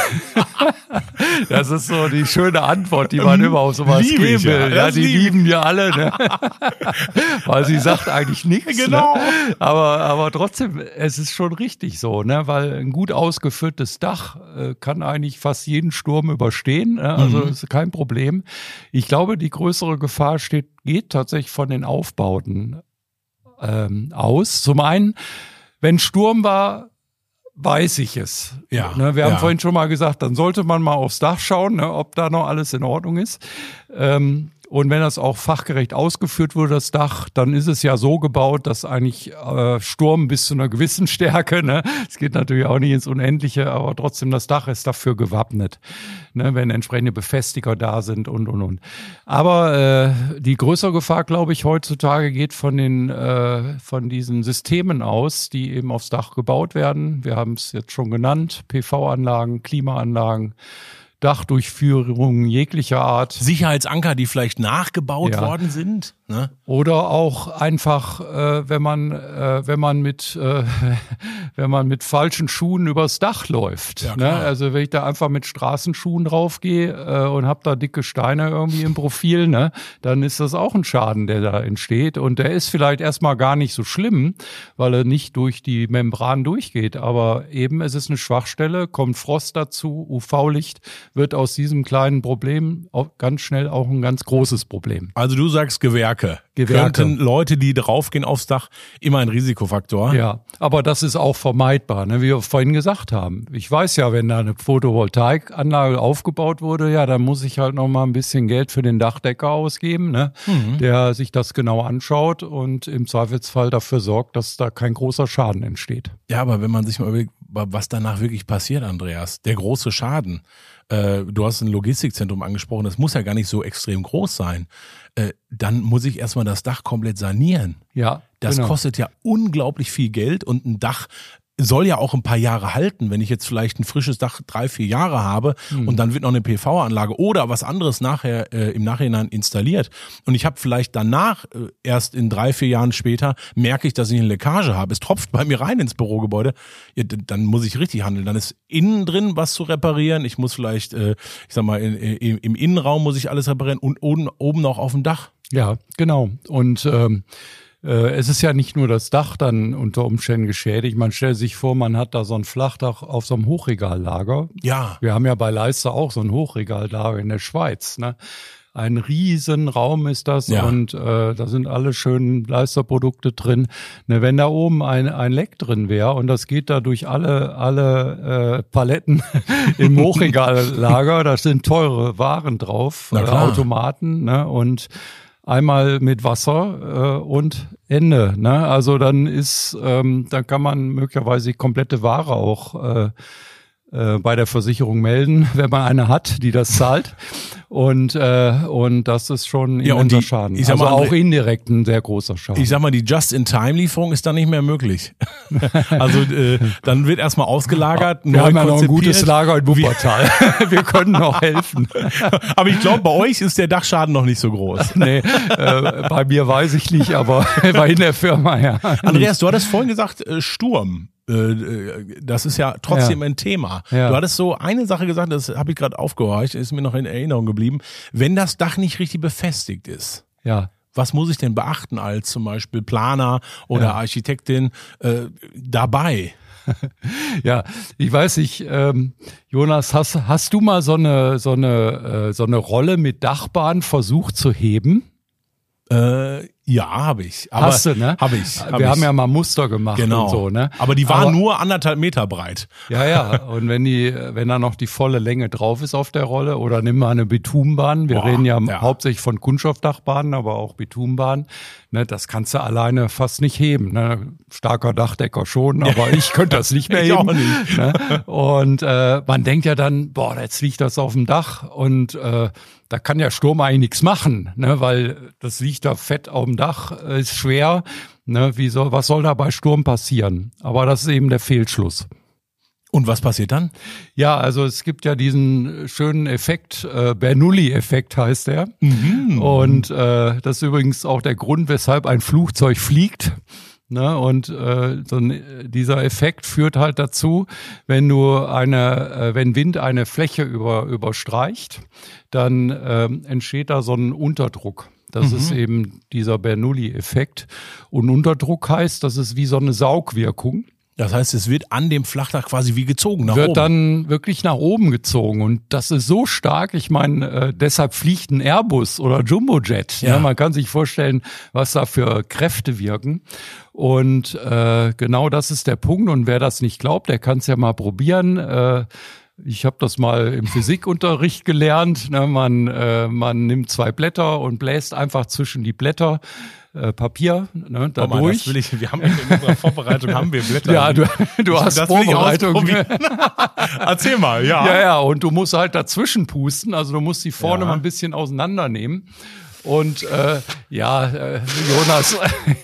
Das ist so die schöne Antwort, die man immer auf sowas Liebe geben ich, ja. will. Ja, Das die liebe lieben wir alle, ne? Weil sie sagt eigentlich nichts. Genau. Ne? Aber, aber trotzdem, es ist schon richtig so, ne? Weil ein gut ausgeführtes Dach äh, kann eigentlich fast jeden Sturm überstehen. Ne? Also Mhm. ist kein Problem. Ich glaube, die größere Gefahr steht, geht tatsächlich von den Aufbauten ähm, aus. Zum einen, wenn Sturm war, weiß ich es. Ja, Ne, wir haben ja. vorhin schon mal gesagt, dann sollte man mal aufs Dach schauen, ne, ob da noch alles in Ordnung ist. Ähm, und wenn das auch fachgerecht ausgeführt wurde, das Dach, dann ist es ja so gebaut, dass eigentlich äh, Sturm bis zu einer gewissen Stärke, ne, es geht natürlich auch nicht ins Unendliche, aber trotzdem das Dach ist dafür gewappnet, ne, wenn entsprechende Befestiger da sind und, und, und. Aber äh, die größere Gefahr, glaube ich, heutzutage geht von den äh, von diesen Systemen aus, die eben aufs Dach gebaut werden. Wir haben es jetzt schon genannt, P V-Anlagen, Klimaanlagen, Dachdurchführungen jeglicher Art. Sicherheitsanker, die vielleicht nachgebaut Ja. worden sind. Ne? Oder auch einfach, äh, wenn man äh, wenn man mit äh, wenn man mit falschen Schuhen übers Dach läuft. Ja, Ne? klar. Also wenn ich da einfach mit Straßenschuhen draufgehe äh, und habe da dicke Steine irgendwie im Profil, ne, dann ist das auch ein Schaden, der da entsteht. Und der ist vielleicht erstmal gar nicht so schlimm, weil er nicht durch die Membran durchgeht. Aber eben, es ist eine Schwachstelle, kommt Frost dazu, U V-Licht, wird aus diesem kleinen Problem auch ganz schnell auch ein ganz großes Problem. Also du sagst Gewerke. Gewerke. Könnten Leute, die draufgehen aufs Dach, immer ein Risikofaktor? Ja, aber das ist auch vermeidbar, ne, wie wir vorhin gesagt haben. Ich weiß ja, wenn da eine Photovoltaikanlage aufgebaut wurde, ja, dann muss ich halt noch mal ein bisschen Geld für den Dachdecker ausgeben, ne, Mhm. der sich das genau anschaut und im Zweifelsfall dafür sorgt, dass da kein großer Schaden entsteht. Ja, aber wenn man sich mal überlegt, was danach wirklich passiert, Andreas, der große Schaden. Äh, du hast ein Logistikzentrum angesprochen, das muss ja gar nicht so extrem groß sein. Äh, dann muss ich erstmal das Dach komplett sanieren. Ja, Das genau. kostet ja unglaublich viel Geld und ein Dach soll ja auch ein paar Jahre halten. Wenn ich jetzt vielleicht ein frisches Dach drei, vier Jahre habe Mhm. und dann wird noch eine P V-Anlage oder was anderes nachher äh, im Nachhinein installiert und ich habe vielleicht danach äh, erst in drei, vier Jahren später merke ich, dass ich eine Leckage habe. Es tropft bei mir rein ins Bürogebäude. Ja, d- dann muss ich richtig handeln. Dann ist innen drin was zu reparieren. Ich muss vielleicht, äh, ich sag mal, in, in, im Innenraum muss ich alles reparieren und oben, oben noch auf dem Dach. Ja, genau. Und ähm, äh, es ist ja nicht nur das Dach dann unter Umständen geschädigt. Man stellt sich vor, man hat da so ein Flachdach auf so einem Hochregallager. Ja. Wir haben ja bei Leister auch so ein Hochregallager in der Schweiz. Ne? Ein riesen Raum ist das Ja. und äh, da sind alle schönen Leisterprodukte drin. Ne, wenn da oben ein, ein Leck drin wäre und das geht da durch alle, alle äh, Paletten im Hochregallager, da sind teure Waren drauf, Na äh, klar. Automaten, ne? Und einmal mit Wasser äh, und Ende. Ne? Also dann ist, ähm, dann kann man möglicherweise die komplette Ware auch äh, äh, bei der Versicherung melden, wenn man eine hat, die das zahlt. Und äh, und das ist schon ein Ja, und immenser die- Schaden. ich sag Also mal, auch André- indirekt ein sehr großer Schaden. Ich sag mal, die Just-in-Time-Lieferung ist dann nicht mehr möglich. Also äh, dann wird erstmal ausgelagert. Wir neu haben ja noch ein konzipiert. gutes Lager in Wuppertal. Wir können noch helfen. Aber ich glaube, bei euch ist der Dachschaden noch nicht so groß. Nee, äh, bei mir weiß ich nicht, aber bei in der Firma, ja. Andreas, du hattest vorhin gesagt, äh, Sturm. Äh, äh, Das ist ja trotzdem Ja. ein Thema. Ja. Du hattest so eine Sache gesagt, das habe ich gerade aufgehorcht, ist mir noch in Erinnerung geblieben. Wenn das Dach nicht richtig befestigt ist, Ja. was muss ich denn beachten als zum Beispiel Planer oder Ja. Architektin äh, dabei? Ja, ich weiß nicht, ähm, Jonas, hast, hast du mal so eine, so eine, äh, so eine Rolle mit Dachbahn versucht zu heben? Äh, ja, habe ich. Aber Hast du, ne? Habe ich. Hab Wir ich. haben ja mal Muster gemacht Genau. und so, ne? Aber die waren Aber- nur anderthalb Meter breit. Ja, ja. Und wenn die, wenn da noch die volle Länge drauf ist auf der Rolle, oder nimm mal eine Bitumenbahn. Wir Boah, reden ja, ja. hauptsächlich von Kunststoffdachbahnen, aber auch Bitumenbahnen. Ne, das kannst du alleine fast nicht heben. Ne? Starker Dachdecker schon, aber ich könnte das nicht mehr Ich heben. auch nicht. Ne? Und äh, man denkt ja dann, boah, jetzt liegt das auf dem Dach und äh, da kann ja Sturm eigentlich nichts machen, ne? Weil das liegt da fett auf dem Dach, äh, ist schwer. Ne? Wie soll, was soll da bei Sturm passieren? Aber das ist eben der Fehlschluss. Und was passiert dann? Ja, also es gibt ja diesen schönen Effekt, äh, Bernoulli-Effekt heißt der. Und äh, das ist übrigens auch der Grund, weshalb ein Flugzeug fliegt. Ne? Und äh, so ein, dieser Effekt führt halt dazu, wenn du eine, äh, wenn Wind eine Fläche über, überstreicht, dann äh, entsteht da so ein Unterdruck. Das mhm. ist eben dieser Bernoulli-Effekt. Und Unterdruck heißt, das ist wie so eine Saugwirkung. Das heißt, es wird an dem Flachdach quasi wie gezogen nach wird oben. Wird dann wirklich nach oben gezogen und das ist so stark. Ich meine, äh, deshalb fliegt ein Airbus oder Jumbojet. Ja. Ja, man kann sich vorstellen, was da für Kräfte wirken. Und äh, genau das ist der Punkt. Und wer das nicht glaubt, der kann es ja mal probieren. Äh, Ich habe das mal im Physikunterricht gelernt. Ne, man, äh, man nimmt zwei Blätter und bläst einfach zwischen die Blätter äh, Papier ne, dadurch. Oh Mann, das will ich, wir haben in unserer Vorbereitung haben wir Blätter. Ja, du, du hast das Vorbereitung. Erzähl mal, ja. Ja, ja, und du musst halt dazwischen pusten. Also du musst die vorne ja. mal ein bisschen auseinandernehmen. Und äh, ja, äh, Jonas.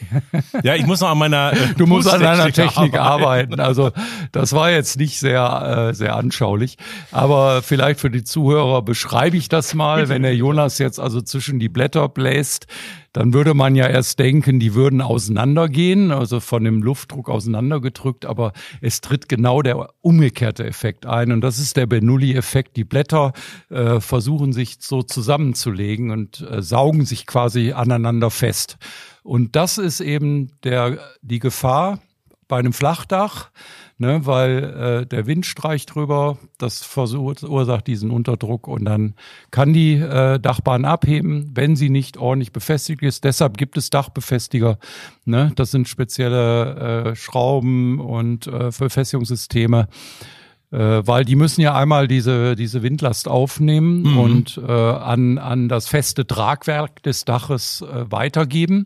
Ja, ich muss noch an meiner äh, Du musst an deiner Technik arbeiten. arbeiten. Also das war jetzt nicht sehr, äh, sehr anschaulich. Aber vielleicht für die Zuhörer beschreibe ich das mal. Wenn der Jonas jetzt also zwischen die Blätter bläst, dann würde man ja erst denken, die würden auseinandergehen, also von dem Luftdruck auseinandergedrückt, aber es tritt genau der umgekehrte Effekt ein und das ist der Bernoulli-Effekt. Die Blätter äh, versuchen sich so zusammenzulegen und äh, saugen sich quasi aneinander fest. Und das ist eben der die Gefahr bei einem Flachdach, ne, weil äh, der Wind streicht drüber, das verursacht diesen Unterdruck und dann kann die äh, Dachbahn abheben, wenn sie nicht ordentlich befestigt ist. Deshalb gibt es Dachbefestiger, ne, das sind spezielle äh, Schrauben und äh, Befestigungssysteme, äh, weil die müssen ja einmal diese diese Windlast aufnehmen mhm. und äh, an an das feste Tragwerk des Daches äh, weitergeben.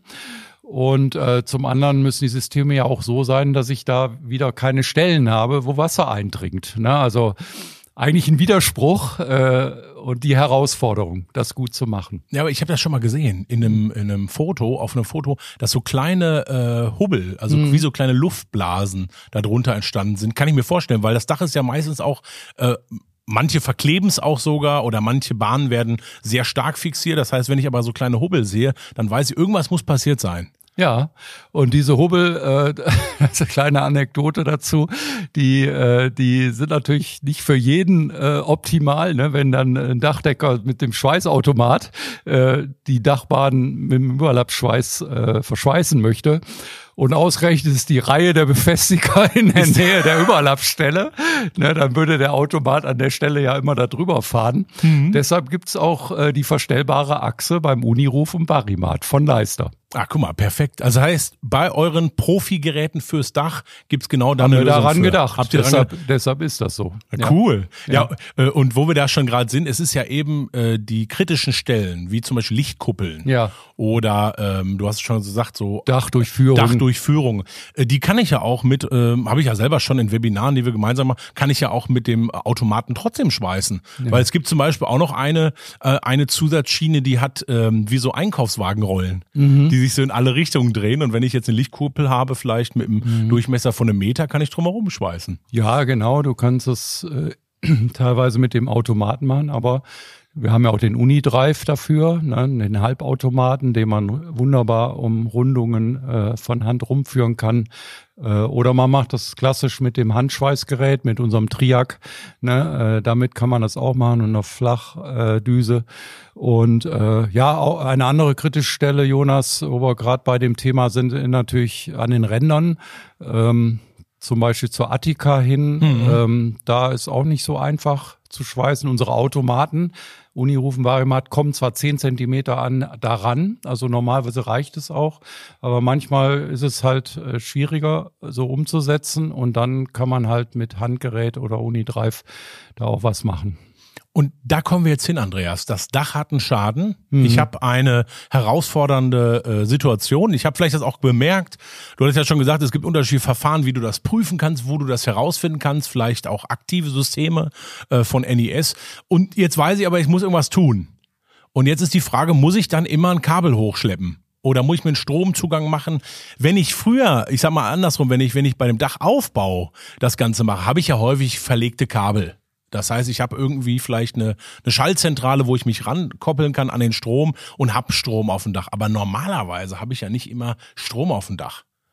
Und äh, zum anderen müssen die Systeme ja auch so sein, dass ich da wieder keine Stellen habe, wo Wasser eindringt. Ne? Also eigentlich ein Widerspruch äh, und die Herausforderung, das gut zu machen. Ja, aber ich habe das schon mal gesehen in einem, in einem Foto, auf einem Foto, dass so kleine äh, Hubbel, also mhm. wie so kleine Luftblasen darunter entstanden sind. Kann ich mir vorstellen, weil das Dach ist ja meistens auch... Äh, Manche verkleben es auch sogar oder manche Bahnen werden sehr stark fixiert. Das heißt, wenn ich aber so kleine Hubbel sehe, dann weiß ich, irgendwas muss passiert sein. Ja, und diese Hubbel, äh, das ist eine kleine Anekdote dazu, die äh, die sind natürlich nicht für jeden äh, optimal, ne? Wenn dann ein Dachdecker mit dem Schweißautomat äh, die Dachbahn mit dem Überlappschweiß äh, verschweißen möchte. Und ausgerechnet ist die Reihe der Befestiger in der Nähe der Überlappstelle. Ne, dann würde der Automat an der Stelle ja immer da drüber fahren. Mhm. Deshalb gibt's auch äh, die verstellbare Achse beim Uniroof und Varimat von Leister. Ah, guck mal, perfekt. Also heißt, bei euren Profi-Geräten fürs Dach gibt's genau da eine eine Lösung daran für. gedacht. Habt ihr deshalb, daran... deshalb ist das so. Ja. Cool. Ja, ja. Und wo wir da schon gerade sind, es ist ja eben äh, die kritischen Stellen, wie zum Beispiel Lichtkuppeln. Ja. Oder ähm, du hast schon gesagt, so Dachdurchführung. Dachdurchführung. Äh, die kann ich ja auch mit, äh, habe ich ja selber schon in Webinaren, die wir gemeinsam machen, kann ich ja auch mit dem Automaten trotzdem schweißen. Ja. Weil es gibt zum Beispiel auch noch eine äh, eine Zusatzschiene, die hat ähm, wie so Einkaufswagenrollen, mhm. die sich so in alle Richtungen drehen. Und wenn ich jetzt eine Lichtkuppel habe, vielleicht mit einem mhm. Durchmesser von einem Meter, kann ich drumherum schweißen. Ja, genau. Du kannst es äh, teilweise mit dem Automaten machen, aber wir haben ja auch den Unidrive dafür, ne, den Halbautomaten, den man wunderbar um Rundungen äh, von Hand rumführen kann. Äh, oder man macht das klassisch mit dem Handschweißgerät, mit unserem Triac. Ne, äh, damit kann man das auch machen und auf Flachdüse. Äh, und äh, ja, auch eine andere kritische Stelle, Jonas, wo wir gerade bei dem Thema sind, natürlich an den Rändern. Ähm, zum Beispiel zur Attika hin. Mhm. Ähm, da ist auch nicht so einfach zu schweißen. Unsere Automaten, Uniroof und Varimat, kommen zwar zehn Zentimeter an daran, also normalerweise reicht es auch, aber manchmal ist es halt äh, schwieriger so umzusetzen und dann kann man halt mit Handgerät oder Unidrive da auch was machen. Und da kommen wir jetzt hin, Andreas. Das Dach hat einen Schaden. Mhm. Ich habe eine herausfordernde äh, Situation. Ich habe vielleicht das auch bemerkt. Du hattest ja schon gesagt, es gibt unterschiedliche Verfahren, wie du das prüfen kannst, wo du das herausfinden kannst. Vielleicht auch aktive Systeme äh, von N I S. Und jetzt weiß ich aber, ich muss irgendwas tun. Und jetzt ist die Frage, muss ich dann immer ein Kabel hochschleppen? Oder muss ich mir einen Stromzugang machen? Wenn ich früher, ich sag mal andersrum, wenn ich wenn ich bei dem Dachaufbau das Ganze mache, habe ich ja häufig verlegte Kabel. Das heißt, ich habe irgendwie vielleicht eine, eine Schaltzentrale, wo ich mich rankoppeln kann an den Strom und hab Strom auf dem Dach. Aber normalerweise habe ich ja nicht immer Strom auf dem Dach.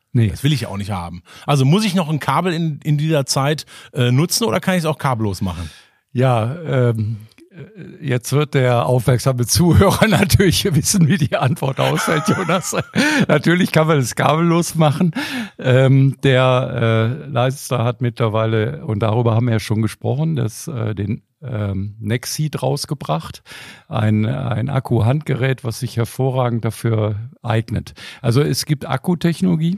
Nee. Das will ich ja auch nicht haben. Also muss ich noch ein Kabel in, in dieser Zeit äh, nutzen oder kann ich es auch kabellos machen? Ja, ähm, jetzt wird der aufmerksame Zuhörer natürlich wissen, wie die Antwort aussieht, Jonas. Natürlich kann man das kabellos machen. Ähm, der äh, Leister hat mittlerweile, und darüber haben wir ja schon gesprochen, das, äh, den ähm, Nexeed rausgebracht. Ein, ein Akku-Handgerät, was sich hervorragend dafür eignet. Also es gibt Akkutechnologie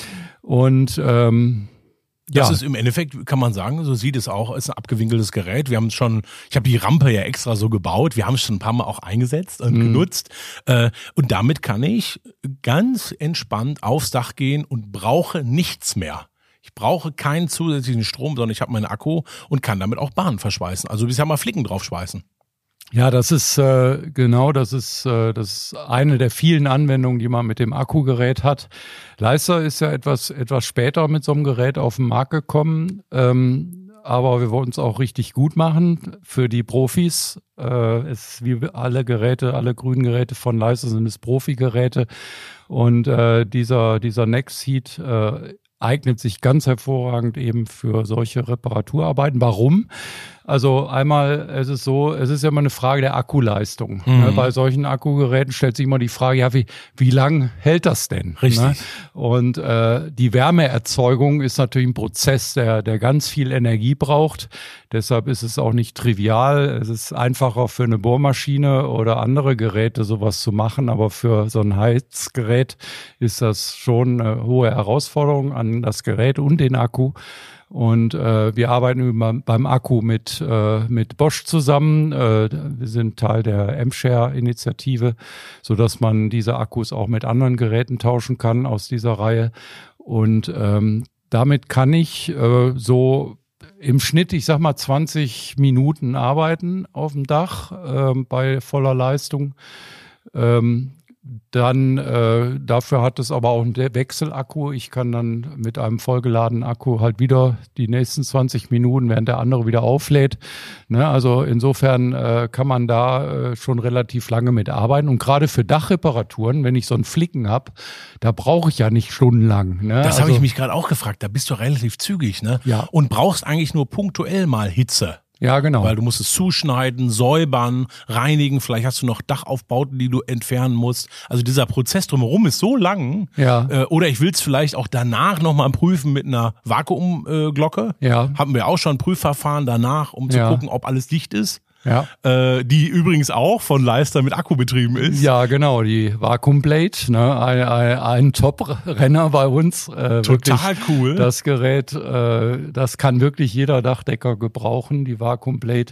und ähm, Das ja. ist im Endeffekt, kann man sagen, so sieht es auch, ist ein abgewinkeltes Gerät. Wir haben es schon, ich habe die Rampe ja extra so gebaut, wir haben es schon ein paar Mal auch eingesetzt und mhm. genutzt. Äh, und damit kann ich ganz entspannt aufs Dach gehen und brauche nichts mehr. Ich brauche keinen zusätzlichen Strom, sondern ich habe meinen Akku und kann damit auch Bahnen verschweißen. Also bisher mal Flicken drauf schweißen. Ja, das ist äh, genau, das ist äh, das ist eine der vielen Anwendungen, die man mit dem Akkugerät hat. Leister ist ja etwas etwas später mit so einem Gerät auf den Markt gekommen, ähm, aber wir wollten es auch richtig gut machen für die Profis. Äh, es wie alle Geräte, alle grünen Geräte von Leister sind es Profi-Geräte und äh, dieser dieser Nexeed äh, eignet sich ganz hervorragend eben für solche Reparaturarbeiten. Warum? Also einmal, es ist so, es ist ja immer eine Frage der Akkuleistung. Mhm. Ne? Bei solchen Akkugeräten stellt sich immer die Frage, ja, wie, wie lang hält das denn? Richtig. Ne? Und äh, die Wärmeerzeugung ist natürlich ein Prozess, der, der ganz viel Energie braucht. Deshalb ist es auch nicht trivial. Es ist einfacher für eine Bohrmaschine oder andere Geräte sowas zu machen, aber für so ein Heizgerät ist das schon eine hohe Herausforderung an das Gerät und den Akku. Und äh, wir arbeiten beim, beim Akku mit äh, mit Bosch zusammen. Äh, wir sind Teil der M-Share-Initiative, so dass man diese Akkus auch mit anderen Geräten tauschen kann aus dieser Reihe. Und ähm, damit kann ich äh, so im Schnitt, ich sag mal, zwanzig Minuten arbeiten auf dem Dach äh, bei voller Leistung. Ähm, Dann äh, dafür hat es aber auch einen Wechselakku. Ich kann dann mit einem vollgeladenen Akku halt wieder die nächsten zwanzig Minuten, während der andere wieder auflädt. Ne, also insofern äh, kann man da äh, schon relativ lange mit arbeiten. Und gerade für Dachreparaturen, wenn ich so einen Flicken habe, da brauche ich ja nicht stundenlang. Ne? Das also, habe ich mich gerade auch gefragt. Da bist du relativ zügig, ne? Ja. Und brauchst eigentlich nur punktuell mal Hitze. Ja, genau. Weil du musst es zuschneiden, säubern, reinigen. Vielleicht hast du noch Dachaufbauten, die du entfernen musst. Also dieser Prozess drumherum ist so lang. Ja. Äh, oder ich will es vielleicht auch danach nochmal prüfen mit einer Vakuumglocke. Äh, ja. Haben wir auch schon ein Prüfverfahren danach, um zu ja. gucken, ob alles dicht ist. Ja. Äh, die übrigens auch von Leister mit Akku betrieben ist. Ja, genau, die Vakuumblade, ne, ein, ein, ein Top-Renner bei uns. Äh, Total cool. Das Gerät, äh, das kann wirklich jeder Dachdecker gebrauchen, die Vakuumblade.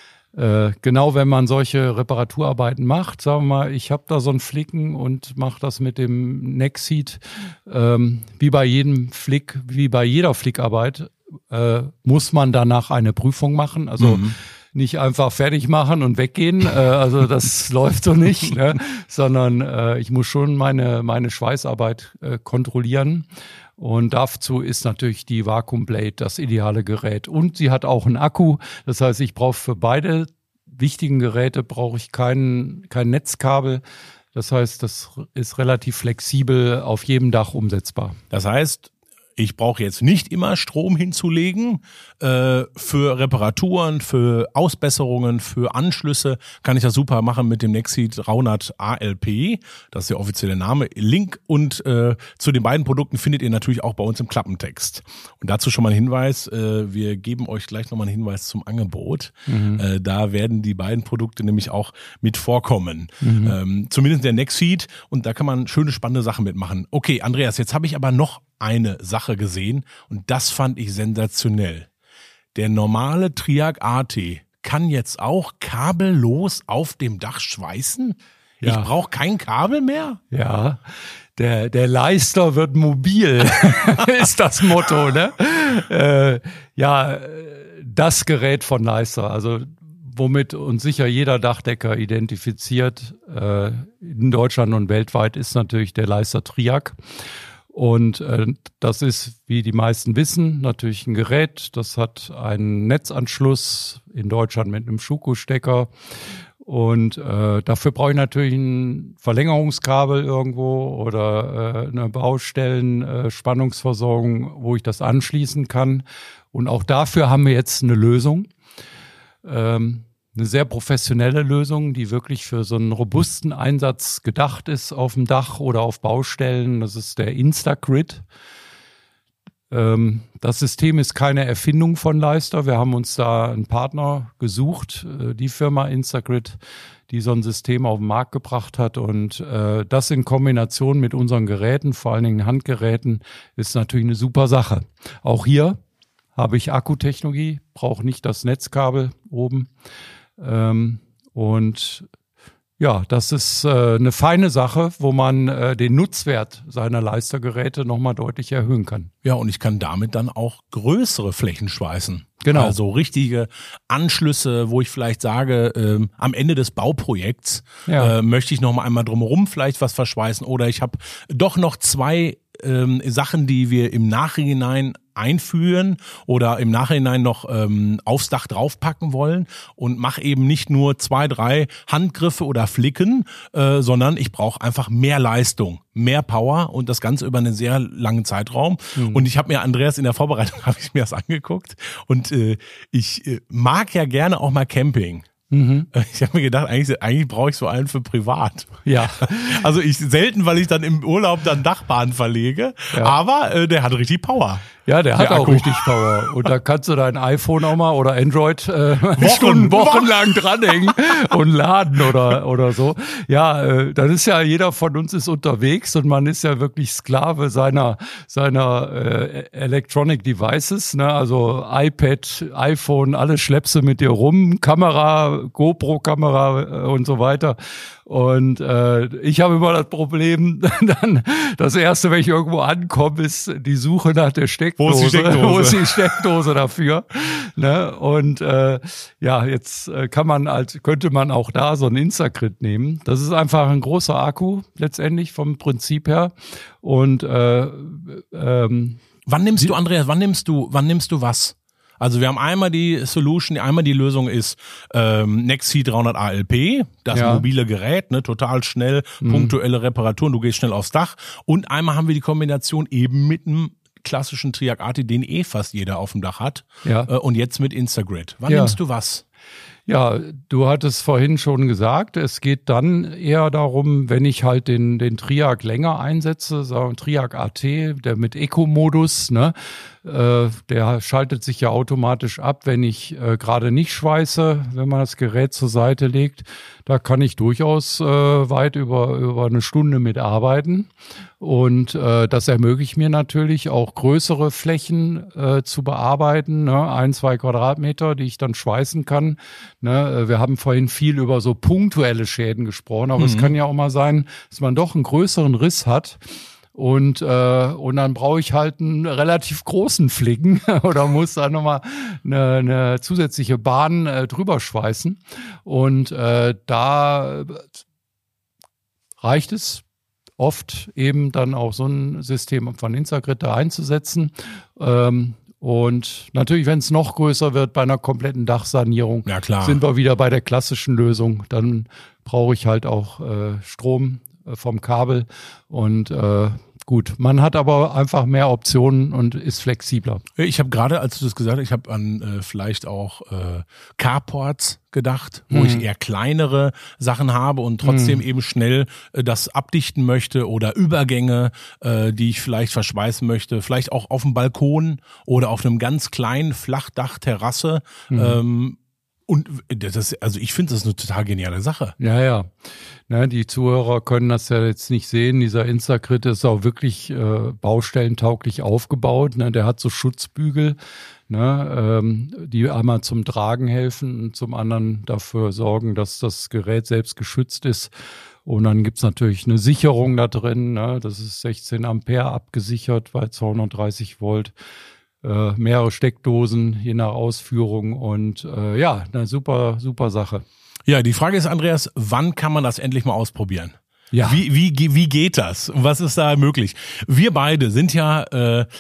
Äh, genau, wenn man solche Reparaturarbeiten macht, sagen wir mal, ich habe da so einen Flicken und mache das mit dem Nexeed, ähm, wie bei jedem Flick, wie bei jeder Flickarbeit, äh, muss man danach eine Prüfung machen. Also mhm. nicht einfach fertig machen und weggehen, äh, also das läuft so nicht, ne? Sondern äh, ich muss schon meine meine Schweißarbeit äh, kontrollieren und dazu ist natürlich die Vakuumblade das ideale Gerät und sie hat auch einen Akku, das heißt, ich brauche für beide wichtigen Geräte brauche ich kein kein Netzkabel. Das heißt, das ist relativ flexibel auf jedem Dach umsetzbar. Das heißt, ich brauche jetzt nicht immer Strom hinzulegen. Äh, für Reparaturen, für Ausbesserungen, für Anschlüsse kann ich das super machen mit dem Nexeed Raunert A L P. Das ist der offizielle Name. Link und äh, zu den beiden Produkten findet ihr natürlich auch bei uns im Klappentext. Und dazu schon mal ein Hinweis. Äh, wir geben euch gleich nochmal einen Hinweis zum Angebot. Mhm. Äh, da werden die beiden Produkte nämlich auch mit vorkommen. Mhm. Ähm, zumindest der Nexeed. Und da kann man schöne, spannende Sachen mitmachen. Okay, Andreas, jetzt habe ich aber noch eine Sache gesehen und das fand ich sensationell. Der normale Triac A T kann jetzt auch kabellos auf dem Dach schweißen? Ja. Ich brauche kein Kabel mehr? Ja, der, der Leister wird mobil, ist das Motto, ne? Äh, ja, das Gerät von Leister, also womit uns sicher jeder Dachdecker identifiziert, äh, in Deutschland und weltweit, ist natürlich der Leister Triac. Und äh, das ist, wie die meisten wissen, natürlich ein Gerät. Das hat einen Netzanschluss in Deutschland mit einem Schuko-Stecker Und äh, dafür brauche ich natürlich ein Verlängerungskabel irgendwo oder äh, eine Baustellen-Spannungsversorgung, äh, wo ich das anschließen kann. Und auch dafür haben wir jetzt eine Lösung, ähm, eine sehr professionelle Lösung, die wirklich für so einen robusten Einsatz gedacht ist auf dem Dach oder auf Baustellen. Das ist der Instagrid. Das System ist keine Erfindung von Leister. Wir haben uns da einen Partner gesucht, die Firma Instagrid, die so ein System auf den Markt gebracht hat. Und äh, das in Kombination mit unseren Geräten, vor allen Dingen Handgeräten, ist natürlich eine super Sache. Auch hier habe ich Akkutechnologie, brauche nicht das Netzkabel oben. Ähm, und ja, das ist äh, eine feine Sache, wo man äh, den Nutzwert seiner Leistergeräte nochmal deutlich erhöhen kann. Ja, und ich kann damit dann auch größere Flächen schweißen. Genau. Also richtige Anschlüsse, wo ich vielleicht sage, ähm, am Ende des Bauprojekts Ja. äh, möchte ich noch mal einmal drumherum vielleicht was verschweißen oder ich habe doch noch zwei ähm, Sachen, die wir im Nachhinein einführen oder im Nachhinein noch ähm, aufs Dach draufpacken wollen und mache eben nicht nur zwei, drei Handgriffe oder Flicken, äh, sondern ich brauche einfach mehr Leistung, mehr Power und das Ganze über einen sehr langen Zeitraum. Mhm. Und ich habe mir, Andreas, in der Vorbereitung habe ich mir das angeguckt und äh, ich äh, mag ja gerne auch mal Camping. Mhm. Ich habe mir gedacht, eigentlich, eigentlich brauche ich so einen für privat. Ja. Also ich selten, weil ich dann im Urlaub dann Dachbahn verlege, ja. aber äh, der hat richtig Power. Ja, der hat Der auch Akku. richtig Power. Und da kannst du dein iPhone auch mal oder Android äh, Wochen, Stunden, wochenlang dranhängen und laden oder oder so. Ja, äh, das ist ja, jeder von uns ist unterwegs und man ist ja wirklich Sklave seiner seiner äh, Electronic Devices, ne? Also iPad, iPhone, alles schleppst du mit dir rum, Kamera, GoPro-Kamera äh, und so weiter. Und äh, ich habe immer das Problem, dann das erste, wenn ich irgendwo ankomme, ist die Suche nach der Steckdose. Wo ist die Steckdose? Wo ist die Steckdose dafür? Ne? Und äh, ja, jetzt äh, kann man als könnte man auch da so ein Instagrid nehmen. Das ist einfach ein großer Akku letztendlich vom Prinzip her. Und äh, ähm, wann nimmst du, Andreas? Wann nimmst du? Wann nimmst du was? Also wir haben einmal die Solution, einmal die Lösung ist ähm, Nexi dreihundert A L P, das Ja. mobile Gerät, ne, total schnell, Mhm. punktuelle Reparaturen, du gehst schnell aufs Dach. Und einmal haben wir die Kombination eben mit einem klassischen Triac Arti, den eh fast jeder auf dem Dach hat. Ja. Äh, und jetzt mit Instagrid. Wann Ja. nimmst du was? Ja, du hattest vorhin schon gesagt, es geht dann eher darum, wenn ich halt den den Triac länger einsetze, sagen Triac A T, der mit Eco-Modus, ne, äh, der schaltet sich ja automatisch ab, wenn ich äh, gerade nicht schweiße, wenn man das Gerät zur Seite legt. Da kann ich durchaus äh, weit über über eine Stunde mitarbeiten. Und äh, das ermöglicht mir natürlich auch größere Flächen äh, zu bearbeiten, ne? ein, zwei Quadratmeter, die ich dann schweißen kann. Ne? Wir haben vorhin viel über so punktuelle Schäden gesprochen, aber mhm. es kann ja auch mal sein, dass man doch einen größeren Riss hat. Und äh, und dann brauche ich halt einen relativ großen Flicken oder muss da nochmal eine, eine zusätzliche Bahn äh, drüber schweißen. Und äh, da reicht es oft eben dann auch so ein System von Instagrid da einzusetzen. Ähm, und natürlich, wenn es noch größer wird bei einer kompletten Dachsanierung, Ja, klar. sind wir wieder bei der klassischen Lösung. Dann brauche ich halt auch äh, Strom äh, vom Kabel und äh, gut, man hat aber einfach mehr Optionen und ist flexibler. Ich habe gerade, als du das gesagt hast, ich habe an äh, vielleicht auch äh, Carports gedacht, wo Mhm. ich eher kleinere Sachen habe und trotzdem Mhm. eben schnell äh, das abdichten möchte oder Übergänge, äh, die ich vielleicht verschweißen möchte, vielleicht auch auf dem Balkon oder auf einem ganz kleinen Flachdach, Terrasse. Mhm. Ähm, und das, also ich finde, das ist eine total geniale Sache. Ja, ja. Ne, die Zuhörer können das ja jetzt nicht sehen. Dieser Instagrid ist auch wirklich äh, baustellentauglich aufgebaut. Ne? Der hat so Schutzbügel, ne, ähm, die einmal zum Tragen helfen und zum anderen dafür sorgen, dass das Gerät selbst geschützt ist. Und dann gibt's natürlich eine Sicherung da drin. Ne? Das ist sechzehn Ampere abgesichert bei zweihundertdreißig Volt. Äh, mehrere Steckdosen je nach Ausführung und äh, ja, eine super, super Sache. Ja, die Frage ist, Andreas, wann kann man das endlich mal ausprobieren? Ja. Wie, wie, wie geht das? Und was ist da möglich? Wir beide sind ja äh,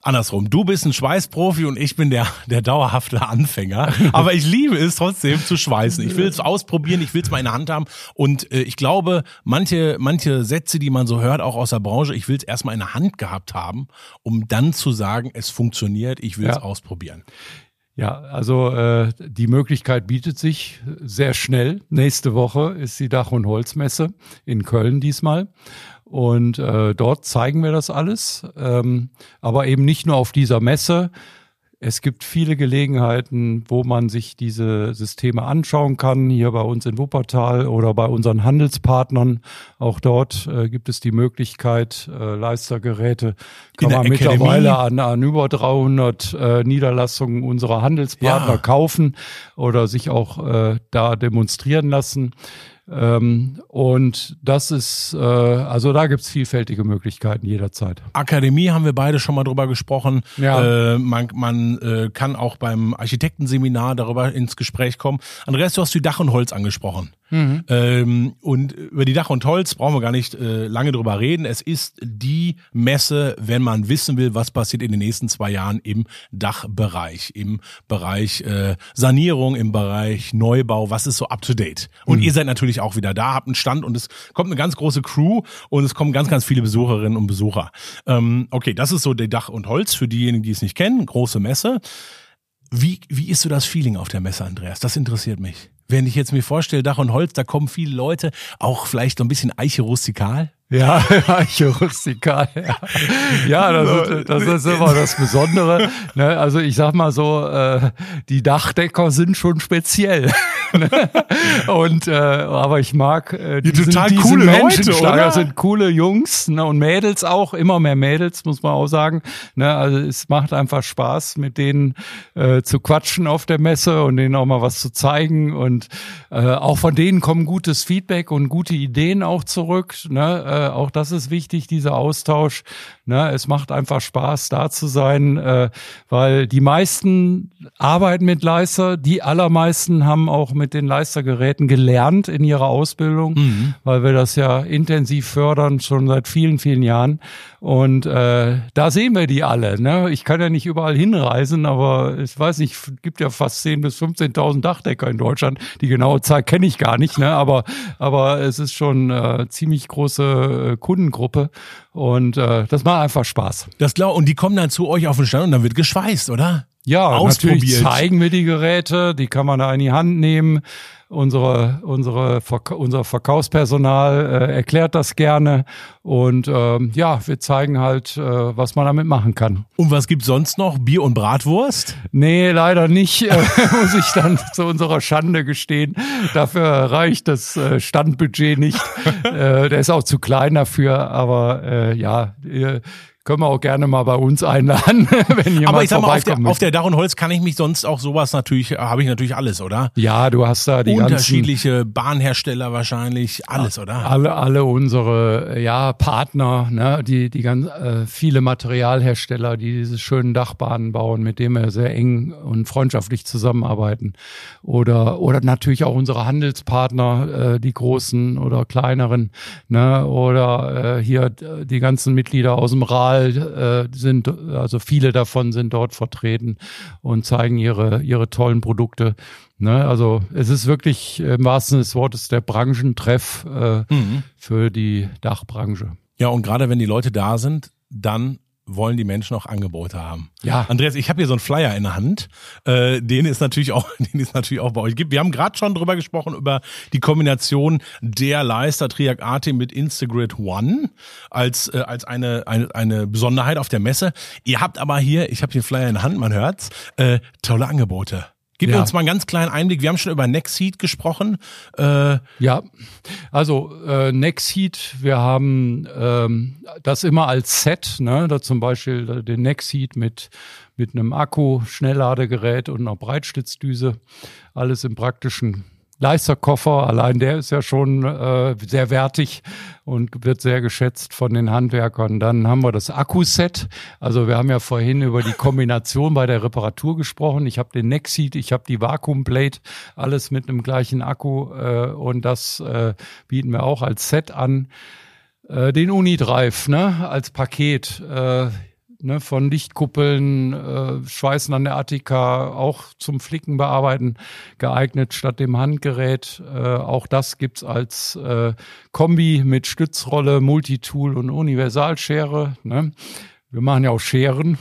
Andersrum, du bist ein Schweißprofi und ich bin der der dauerhafte Anfänger, aber ich liebe es trotzdem zu schweißen. Ich will es ausprobieren, ich will es mal in der Hand haben und äh, ich glaube, manche manche Sätze, die man so hört, auch aus der Branche, ich will es erstmal in der Hand gehabt haben, um dann zu sagen, es funktioniert, ich will es ja. ausprobieren. Ja, also äh, die Möglichkeit bietet sich sehr schnell. Nächste Woche ist die Dach- und Holzmesse in Köln diesmal. Und äh, dort zeigen wir das alles, ähm, aber eben nicht nur auf dieser Messe. Es gibt viele Gelegenheiten, wo man sich diese Systeme anschauen kann, hier bei uns in Wuppertal oder bei unseren Handelspartnern. Auch dort äh, gibt es die Möglichkeit, äh, Leistergeräte kann man Academy. mittlerweile an, an über dreihundert äh, Niederlassungen unserer Handelspartner ja. kaufen oder sich auch äh, da demonstrieren lassen. Ähm, und das ist, äh, also da gibt's vielfältige Möglichkeiten jederzeit. Akademie haben wir beide schon mal drüber gesprochen. Ja. Äh, man man äh, kann auch beim Architektenseminar darüber ins Gespräch kommen. Andreas, du hast die Dach und Holz angesprochen. Mhm. Ähm, und über die Dach und Holz brauchen wir gar nicht äh, lange drüber reden. Es ist die Messe, wenn man wissen will, was passiert in den nächsten zwei Jahren im Dachbereich, im Bereich äh, Sanierung, im Bereich Neubau, was ist so up to date. Und mhm. ihr seid natürlich auch wieder da, habt einen Stand und es kommt eine ganz große Crew und es kommen ganz, ganz viele Besucherinnen und Besucher. Ähm, okay, das ist so der Dach und Holz für diejenigen, die es nicht kennen, große Messe. Wie, wie ist so das Feeling auf der Messe, Andreas? Das interessiert mich. Wenn ich jetzt mir vorstelle, Dach und Holz, da kommen viele Leute, auch vielleicht so ein bisschen Eiche rustikal. Ja, Eiche rustikal, ja. Ja, das ist, das ist immer das Besondere. Ne? Also ich sag mal so, äh, die Dachdecker sind schon speziell. Und äh, aber ich mag äh, die diesen, total diesen coole Menschen, Leute, oder? Das sind coole Jungs, ne? Und Mädels auch, immer mehr Mädels, muss man auch sagen. Ne? Also es macht einfach Spaß, mit denen äh, zu quatschen auf der Messe und denen auch mal was zu zeigen. Und äh, auch von denen kommen gutes Feedback und gute Ideen auch zurück. Ne? Äh, auch das ist wichtig, dieser Austausch. Ne? Es macht einfach Spaß, da zu sein, äh, weil die meisten arbeiten mit Leister, die allermeisten haben auch mit den Leistergeräten gelernt in ihrer Ausbildung, mhm. weil wir das ja intensiv fördern, schon seit vielen, vielen Jahren. Und äh, da sehen wir die alle. Ne? Ich kann ja nicht überall hinreisen, aber ich weiß nicht, es gibt ja fast zehntausend bis fünfzehntausend Dachdecker in Deutschland. Die genaue Zahl kenne ich gar nicht, ne? aber aber es ist schon äh, ziemlich große äh, Kundengruppe und äh, das macht einfach Spaß. Das klar, und die kommen dann zu euch auf den Stand und dann wird geschweißt, oder? Ja, natürlich zeigen wir die Geräte, die kann man da in die Hand nehmen. Unsere, unsere, unser Verkaufspersonal äh, erklärt das gerne und ähm, ja, wir zeigen halt, äh, was man damit machen kann. Und was gibt's sonst noch? Bier und Bratwurst? Nee, leider nicht, äh, muss ich dann zu unserer Schande gestehen. Dafür reicht das äh, Standbudget nicht. äh, der ist auch zu klein dafür, aber äh, ja, äh, können wir auch gerne mal bei uns einladen, wenn jemand Aber ich sag mal, auf der, möchte. auf der Dach und Holz kann ich mich sonst auch sowas natürlich, habe ich natürlich alles, oder? Ja, du hast da die unterschiedliche ganzen, Bahnhersteller wahrscheinlich, alles, oder? Alle, alle unsere ja Partner, ne, die die ganz äh, viele Materialhersteller, die diese schönen Dachbahnen bauen, mit denen wir sehr eng und freundschaftlich zusammenarbeiten. Oder oder natürlich auch unsere Handelspartner, äh, die großen oder kleineren, ne, oder äh, hier die ganzen Mitglieder aus dem Rahl sind, also viele davon sind dort vertreten und zeigen ihre ihre tollen Produkte. Ne, also es ist wirklich im wahrsten Sinne des Wortes der Branchentreff äh, mhm. für die Dachbranche. Ja, und gerade wenn die Leute da sind, dann wollen die Menschen auch Angebote haben. Ja. Andreas, ich habe hier so einen Flyer in der Hand, äh, den ist natürlich auch, den ist natürlich auch bei euch gibt. Wir haben gerade schon drüber gesprochen über die Kombination der Leister Triac Arti mit Instagrid One als äh, als eine, eine eine Besonderheit auf der Messe. Ihr habt aber hier, ich habe hier einen Flyer in der Hand, man hört's, äh, tolle Angebote. Gib ja. uns mal einen ganz kleinen Einblick. Wir haben schon über Nexheat gesprochen. Äh, ja, also äh, Nexheat, wir haben ähm, das immer als Set, ne? Da zum Beispiel den Nexheat mit mit einem Akku, Schnellladegerät und einer Breitstützdüse. Alles im praktischen Leisterkoffer, allein der ist ja schon äh, sehr wertig und wird sehr geschätzt von den Handwerkern. Dann haben wir das Akkuset. Also wir haben ja vorhin über die Kombination bei der Reparatur gesprochen. Ich habe den Nexheat, ich habe die Vakuumplate, alles mit einem gleichen Akku äh, und das äh, bieten wir auch als Set an. Äh, den Unidrive, ne, als Paket. Äh, ne, von Lichtkuppeln, äh, Schweißen an der Attika, auch zum Flicken bearbeiten geeignet statt dem Handgerät. Äh, auch das gibt's als äh, Kombi mit Stützrolle, Multitool und Universalschere, ne? Wir machen ja auch Scheren.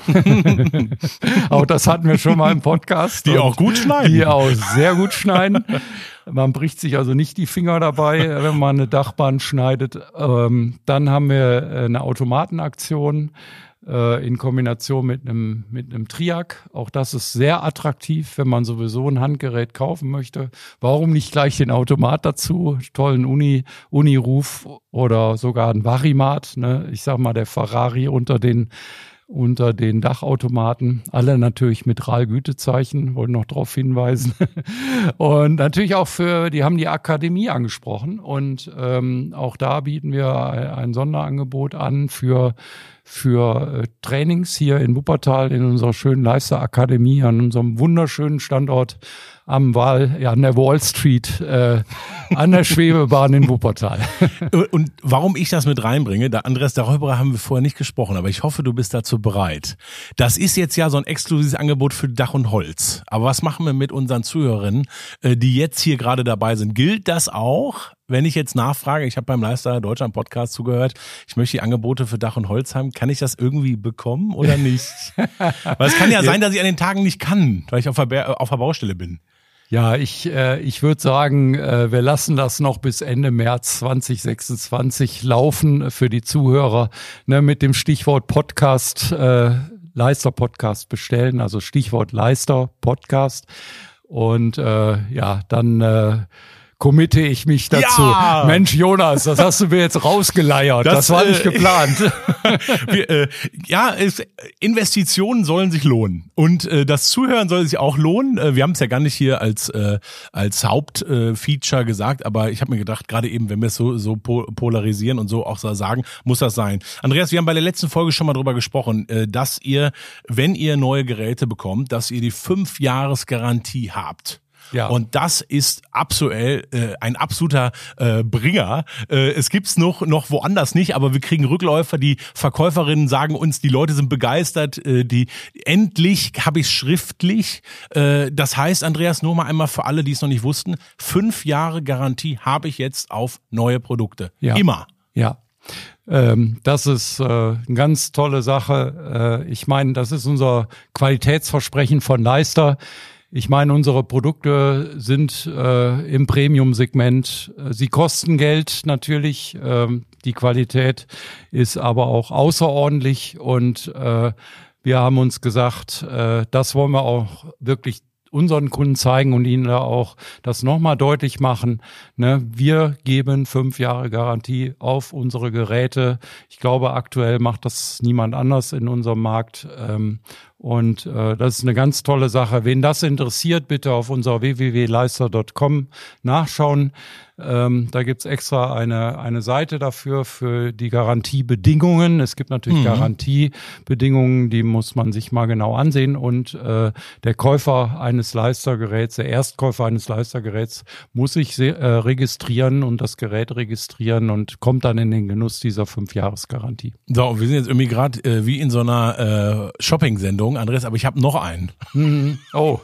Auch das hatten wir schon mal im Podcast. Die auch gut schneiden. Die auch sehr gut schneiden. Man bricht sich also nicht die Finger dabei, wenn man eine Dachbahn schneidet. Ähm, dann haben wir eine Automatenaktion äh, in Kombination mit einem mit einem Triac. Auch das ist sehr attraktiv, wenn man sowieso ein Handgerät kaufen möchte. Warum nicht gleich den Automat dazu? Tollen Uni, Uni-Ruf oder sogar ein Varimat, ne? Ich sag mal, der Ferrari unter den unter den Dachautomaten, alle natürlich mit R A L-Gütezeichen, wollte noch darauf hinweisen. Und natürlich auch für, die haben die Akademie angesprochen und ähm, auch da bieten wir ein Sonderangebot an für für äh, Trainings hier in Wuppertal in unserer schönen Leister Akademie an unserem wunderschönen Standort am Wall, ja, an der Wall Street, äh, an der Schwebebahn in Wuppertal. Und warum ich das mit reinbringe, da Andreas, darüber haben wir vorher nicht gesprochen, aber ich hoffe, du bist dazu bereit. Das ist jetzt ja so ein exklusives Angebot für Dach und Holz. Aber was machen wir mit unseren Zuhörerinnen, die jetzt hier gerade dabei sind? Gilt das auch, wenn ich jetzt nachfrage, ich habe beim Leister Deutschland Podcast zugehört, ich möchte die Angebote für Dach und Holz haben, kann ich das irgendwie bekommen oder nicht? Weil es kann ja sein, dass ich an den Tagen nicht kann, weil ich auf der, auf der Baustelle bin. Ja, ich äh, ich würde sagen, äh, wir lassen das noch bis Ende März zwanzig sechsundzwanzig laufen für die Zuhörer, ne, mit dem Stichwort Podcast, äh, Leister Podcast bestellen, also Stichwort Leister Podcast und äh, ja, dann äh, committe ich mich dazu. Ja! Mensch, Jonas, das hast du mir jetzt rausgeleiert. Das, das war nicht äh, geplant. Wir, äh, ja, es, Investitionen sollen sich lohnen. Und äh, das Zuhören soll sich auch lohnen. Äh, wir haben es ja gar nicht hier als äh, als Hauptfeature äh, gesagt, aber ich habe mir gedacht, gerade eben, wenn wir es so, so polarisieren und so auch so sagen, muss das sein. Andreas, wir haben bei der letzten Folge schon mal drüber gesprochen, äh, dass ihr, wenn ihr neue Geräte bekommt, dass ihr die fünf Jahres Garantie habt. Ja. Und das ist aktuell äh, ein absoluter äh, Bringer. Äh, es gibt's noch noch woanders nicht, aber wir kriegen Rückläufer. Die Verkäuferinnen sagen uns, die Leute sind begeistert. Äh, die endlich habe ich schriftlich. Äh, das heißt, Andreas, nur mal einmal für alle, die es noch nicht wussten: Fünf Jahre Garantie habe ich jetzt auf neue Produkte. Ja. Immer. Ja. Ähm, das ist äh, eine ganz tolle Sache. Äh, ich meine, das ist unser Qualitätsversprechen von Leister. Ich meine, unsere Produkte sind äh, im Premium-Segment. Sie kosten Geld natürlich. Ähm, die Qualität ist aber auch außerordentlich. Und äh, wir haben uns gesagt, äh, das wollen wir auch wirklich unseren Kunden zeigen und ihnen da auch das nochmal deutlich machen. Ne? Wir geben fünf Jahre Garantie auf unsere Geräte. Ich glaube, aktuell macht das niemand anders in unserem Markt. Ähm, Und äh, das ist eine ganz tolle Sache. Wen das interessiert, bitte auf unserer w w w punkt leister punkt com nachschauen. Ähm, da gibt's extra eine eine Seite dafür, für die Garantiebedingungen. Es gibt natürlich mhm. Garantiebedingungen, die muss man sich mal genau ansehen. Und äh, der Käufer eines Leistergeräts, der Erstkäufer eines Leistergeräts, muss sich äh, registrieren und das Gerät registrieren und kommt dann in den Genuss dieser Fünf-Jahres-Garantie. So, wir sind jetzt irgendwie gerade äh, wie in so einer äh, Shopping-Sendung, Andreas, aber ich habe noch einen. Mhm. Oh.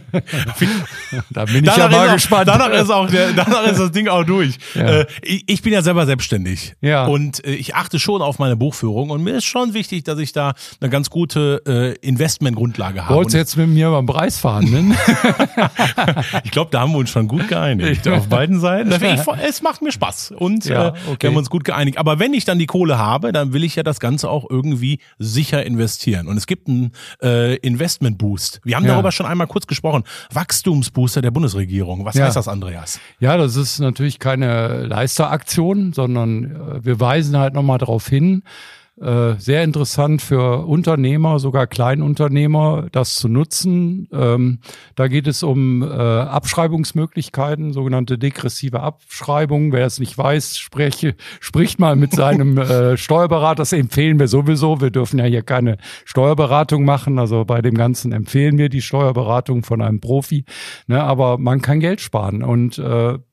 Da bin ich danach ja mal auch, gespannt. Danach ist, auch der, danach ist das Ding auch durch. Ja. Äh, ich, ich bin ja selber selbstständig. Ja. Und äh, ich achte schon auf meine Buchführung. Und mir ist schon wichtig, dass ich da eine ganz gute äh, Investmentgrundlage habe. Wolltest du jetzt mit mir beim Preis verhandeln? Ich glaube, da haben wir uns schon gut geeinigt. Auf beiden Seiten. Ich, es macht mir Spaß. Und ja, äh, okay. wir haben uns gut geeinigt. Aber wenn ich dann die Kohle habe, dann will ich ja das Ganze auch irgendwie sicher investieren. Und es gibt einen äh, Investment-Boost. Wir haben ja. darüber schon einmal kurz gesprochen. Wachstumsbooster der Bundesregierung. Was ja. heißt das, Andreas? Ja, das ist natürlich keine Leisteraktion, sondern äh, wir weisen halt nochmal darauf hin. Äh, sehr interessant für Unternehmer, sogar Kleinunternehmer, das zu nutzen. Ähm, da geht es um äh, Abschreibungsmöglichkeiten, sogenannte degressive Abschreibung. Wer es nicht weiß, spreche, spricht mal mit seinem äh, Steuerberater. Das empfehlen wir sowieso. Wir dürfen ja hier keine Steuerberatung machen. Also bei dem Ganzen empfehlen wir die Steuerberatung von einem Profi. Ne, aber man kann Geld sparen und äh,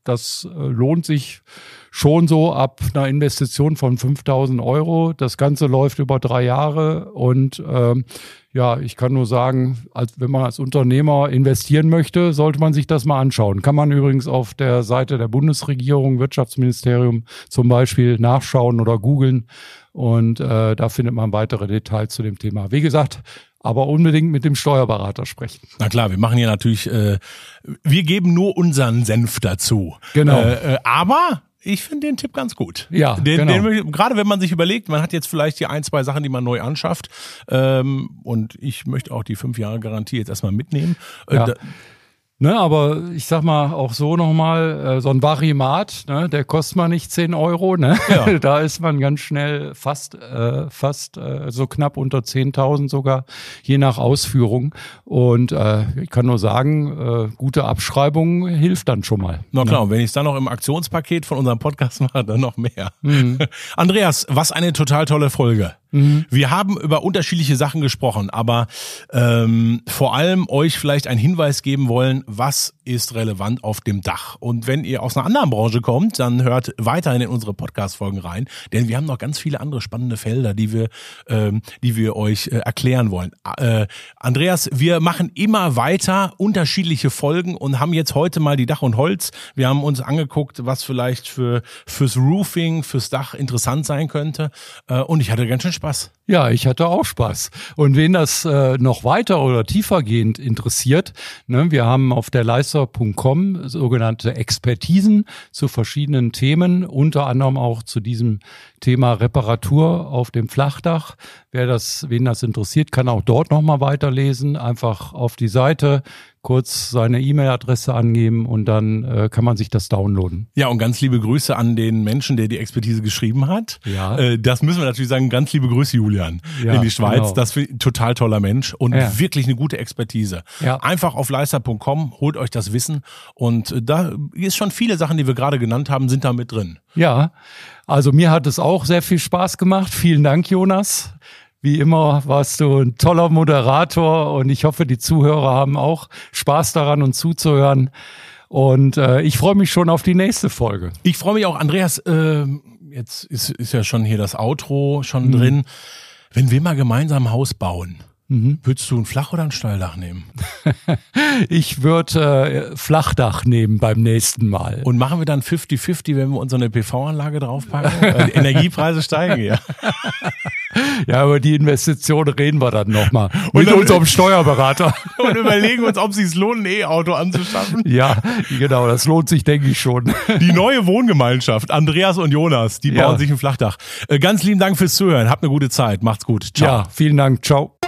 das äh, lohnt sich schon so ab einer Investition von fünftausend Euro. Das Ganze läuft über drei Jahre und ähm, ja, ich kann nur sagen, als, wenn man als Unternehmer investieren möchte, sollte man sich das mal anschauen. Kann man übrigens auf der Seite der Bundesregierung, Wirtschaftsministerium zum Beispiel nachschauen oder googeln und äh, da findet man weitere Details zu dem Thema. Wie gesagt, aber unbedingt mit dem Steuerberater sprechen. Na klar, wir machen hier natürlich, äh, wir geben nur unseren Senf dazu. Genau. Äh, äh, aber ich finde den Tipp ganz gut. Ja, den, genau. Den, gerade wenn man sich überlegt, man hat jetzt vielleicht die ein, zwei Sachen, die man neu anschafft. Ähm, und ich möchte auch die fünf Jahre Garantie jetzt erstmal mitnehmen. Ja. Äh, da, Ne, aber ich sag mal auch so nochmal, äh, so ein Varimat, ne, der kostet mal nicht zehn Euro, ne? Ja. Da ist man ganz schnell fast, äh, fast äh, so knapp unter zehntausend sogar, je nach Ausführung. Und äh, ich kann nur sagen, äh, gute Abschreibung hilft dann schon mal. Na klar, ne? und wenn ich es dann noch im Aktionspaket von unserem Podcast mache, dann noch mehr. Mhm. Andreas, was eine total tolle Folge. Mhm. Wir haben über unterschiedliche Sachen gesprochen, aber ähm, vor allem euch vielleicht einen Hinweis geben wollen, was ist relevant auf dem Dach. Und wenn ihr aus einer anderen Branche kommt, dann hört weiterhin in unsere Podcast-Folgen rein, denn wir haben noch ganz viele andere spannende Felder, die wir, ähm, die wir euch äh, erklären wollen. Äh, Andreas, wir machen immer weiter unterschiedliche Folgen und haben jetzt heute mal die Dach und Holz. Wir haben uns angeguckt, was vielleicht für fürs Roofing, fürs Dach interessant sein könnte. Äh, und ich hatte ganz schön Spaß. Ja, ich hatte auch Spaß. Und wen das äh, noch weiter oder tiefergehend interessiert, ne, wir haben auf der leister punkt com sogenannte Expertisen zu verschiedenen Themen, unter anderem auch zu diesem Thema Reparatur auf dem Flachdach. Wer das, wen das interessiert, kann auch dort nochmal weiterlesen. Einfach auf die Seite kurz seine E-Mail-Adresse angeben und dann äh, kann man sich das downloaden. Ja, und ganz liebe Grüße an den Menschen, der die Expertise geschrieben hat. Ja. Äh, das müssen wir natürlich sagen, ganz liebe Grüße, Julian, Ja, in die Schweiz. genau. Das ist ein total toller Mensch und Ja. wirklich eine gute Expertise. Ja. Einfach auf leister punkt com, holt euch das Wissen und äh, da ist schon viele Sachen, die wir gerade genannt haben, sind da mit drin. Ja, also mir hat es auch sehr viel Spaß gemacht. Vielen Dank, Jonas. Wie immer warst du ein toller Moderator und ich hoffe, die Zuhörer haben auch Spaß daran, uns zuzuhören. Und äh, ich freue mich schon auf die nächste Folge. Ich freue mich auch, Andreas, äh, jetzt ist, ist ja schon hier das Outro schon mhm. drin. Wenn wir mal gemeinsam ein Haus bauen, mhm. würdest du ein Flach- oder ein Steildach nehmen? Ich würde äh, Flachdach nehmen beim nächsten Mal. Und machen wir dann fünfzig fünfzig, wenn wir uns so eine P V-Anlage draufpacken? Die Energiepreise steigen ja. Ja, über die Investition reden wir dann nochmal mit dann, unserem Steuerberater. Und überlegen uns, ob es sich lohnt, ein E-Auto anzuschaffen. Ja, genau, das lohnt sich, denke ich schon. Die neue Wohngemeinschaft, Andreas und Jonas, die bauen ja. sich ein Flachdach. Ganz lieben Dank fürs Zuhören. Habt eine gute Zeit. Macht's gut. Ciao. Ja, vielen Dank. Ciao.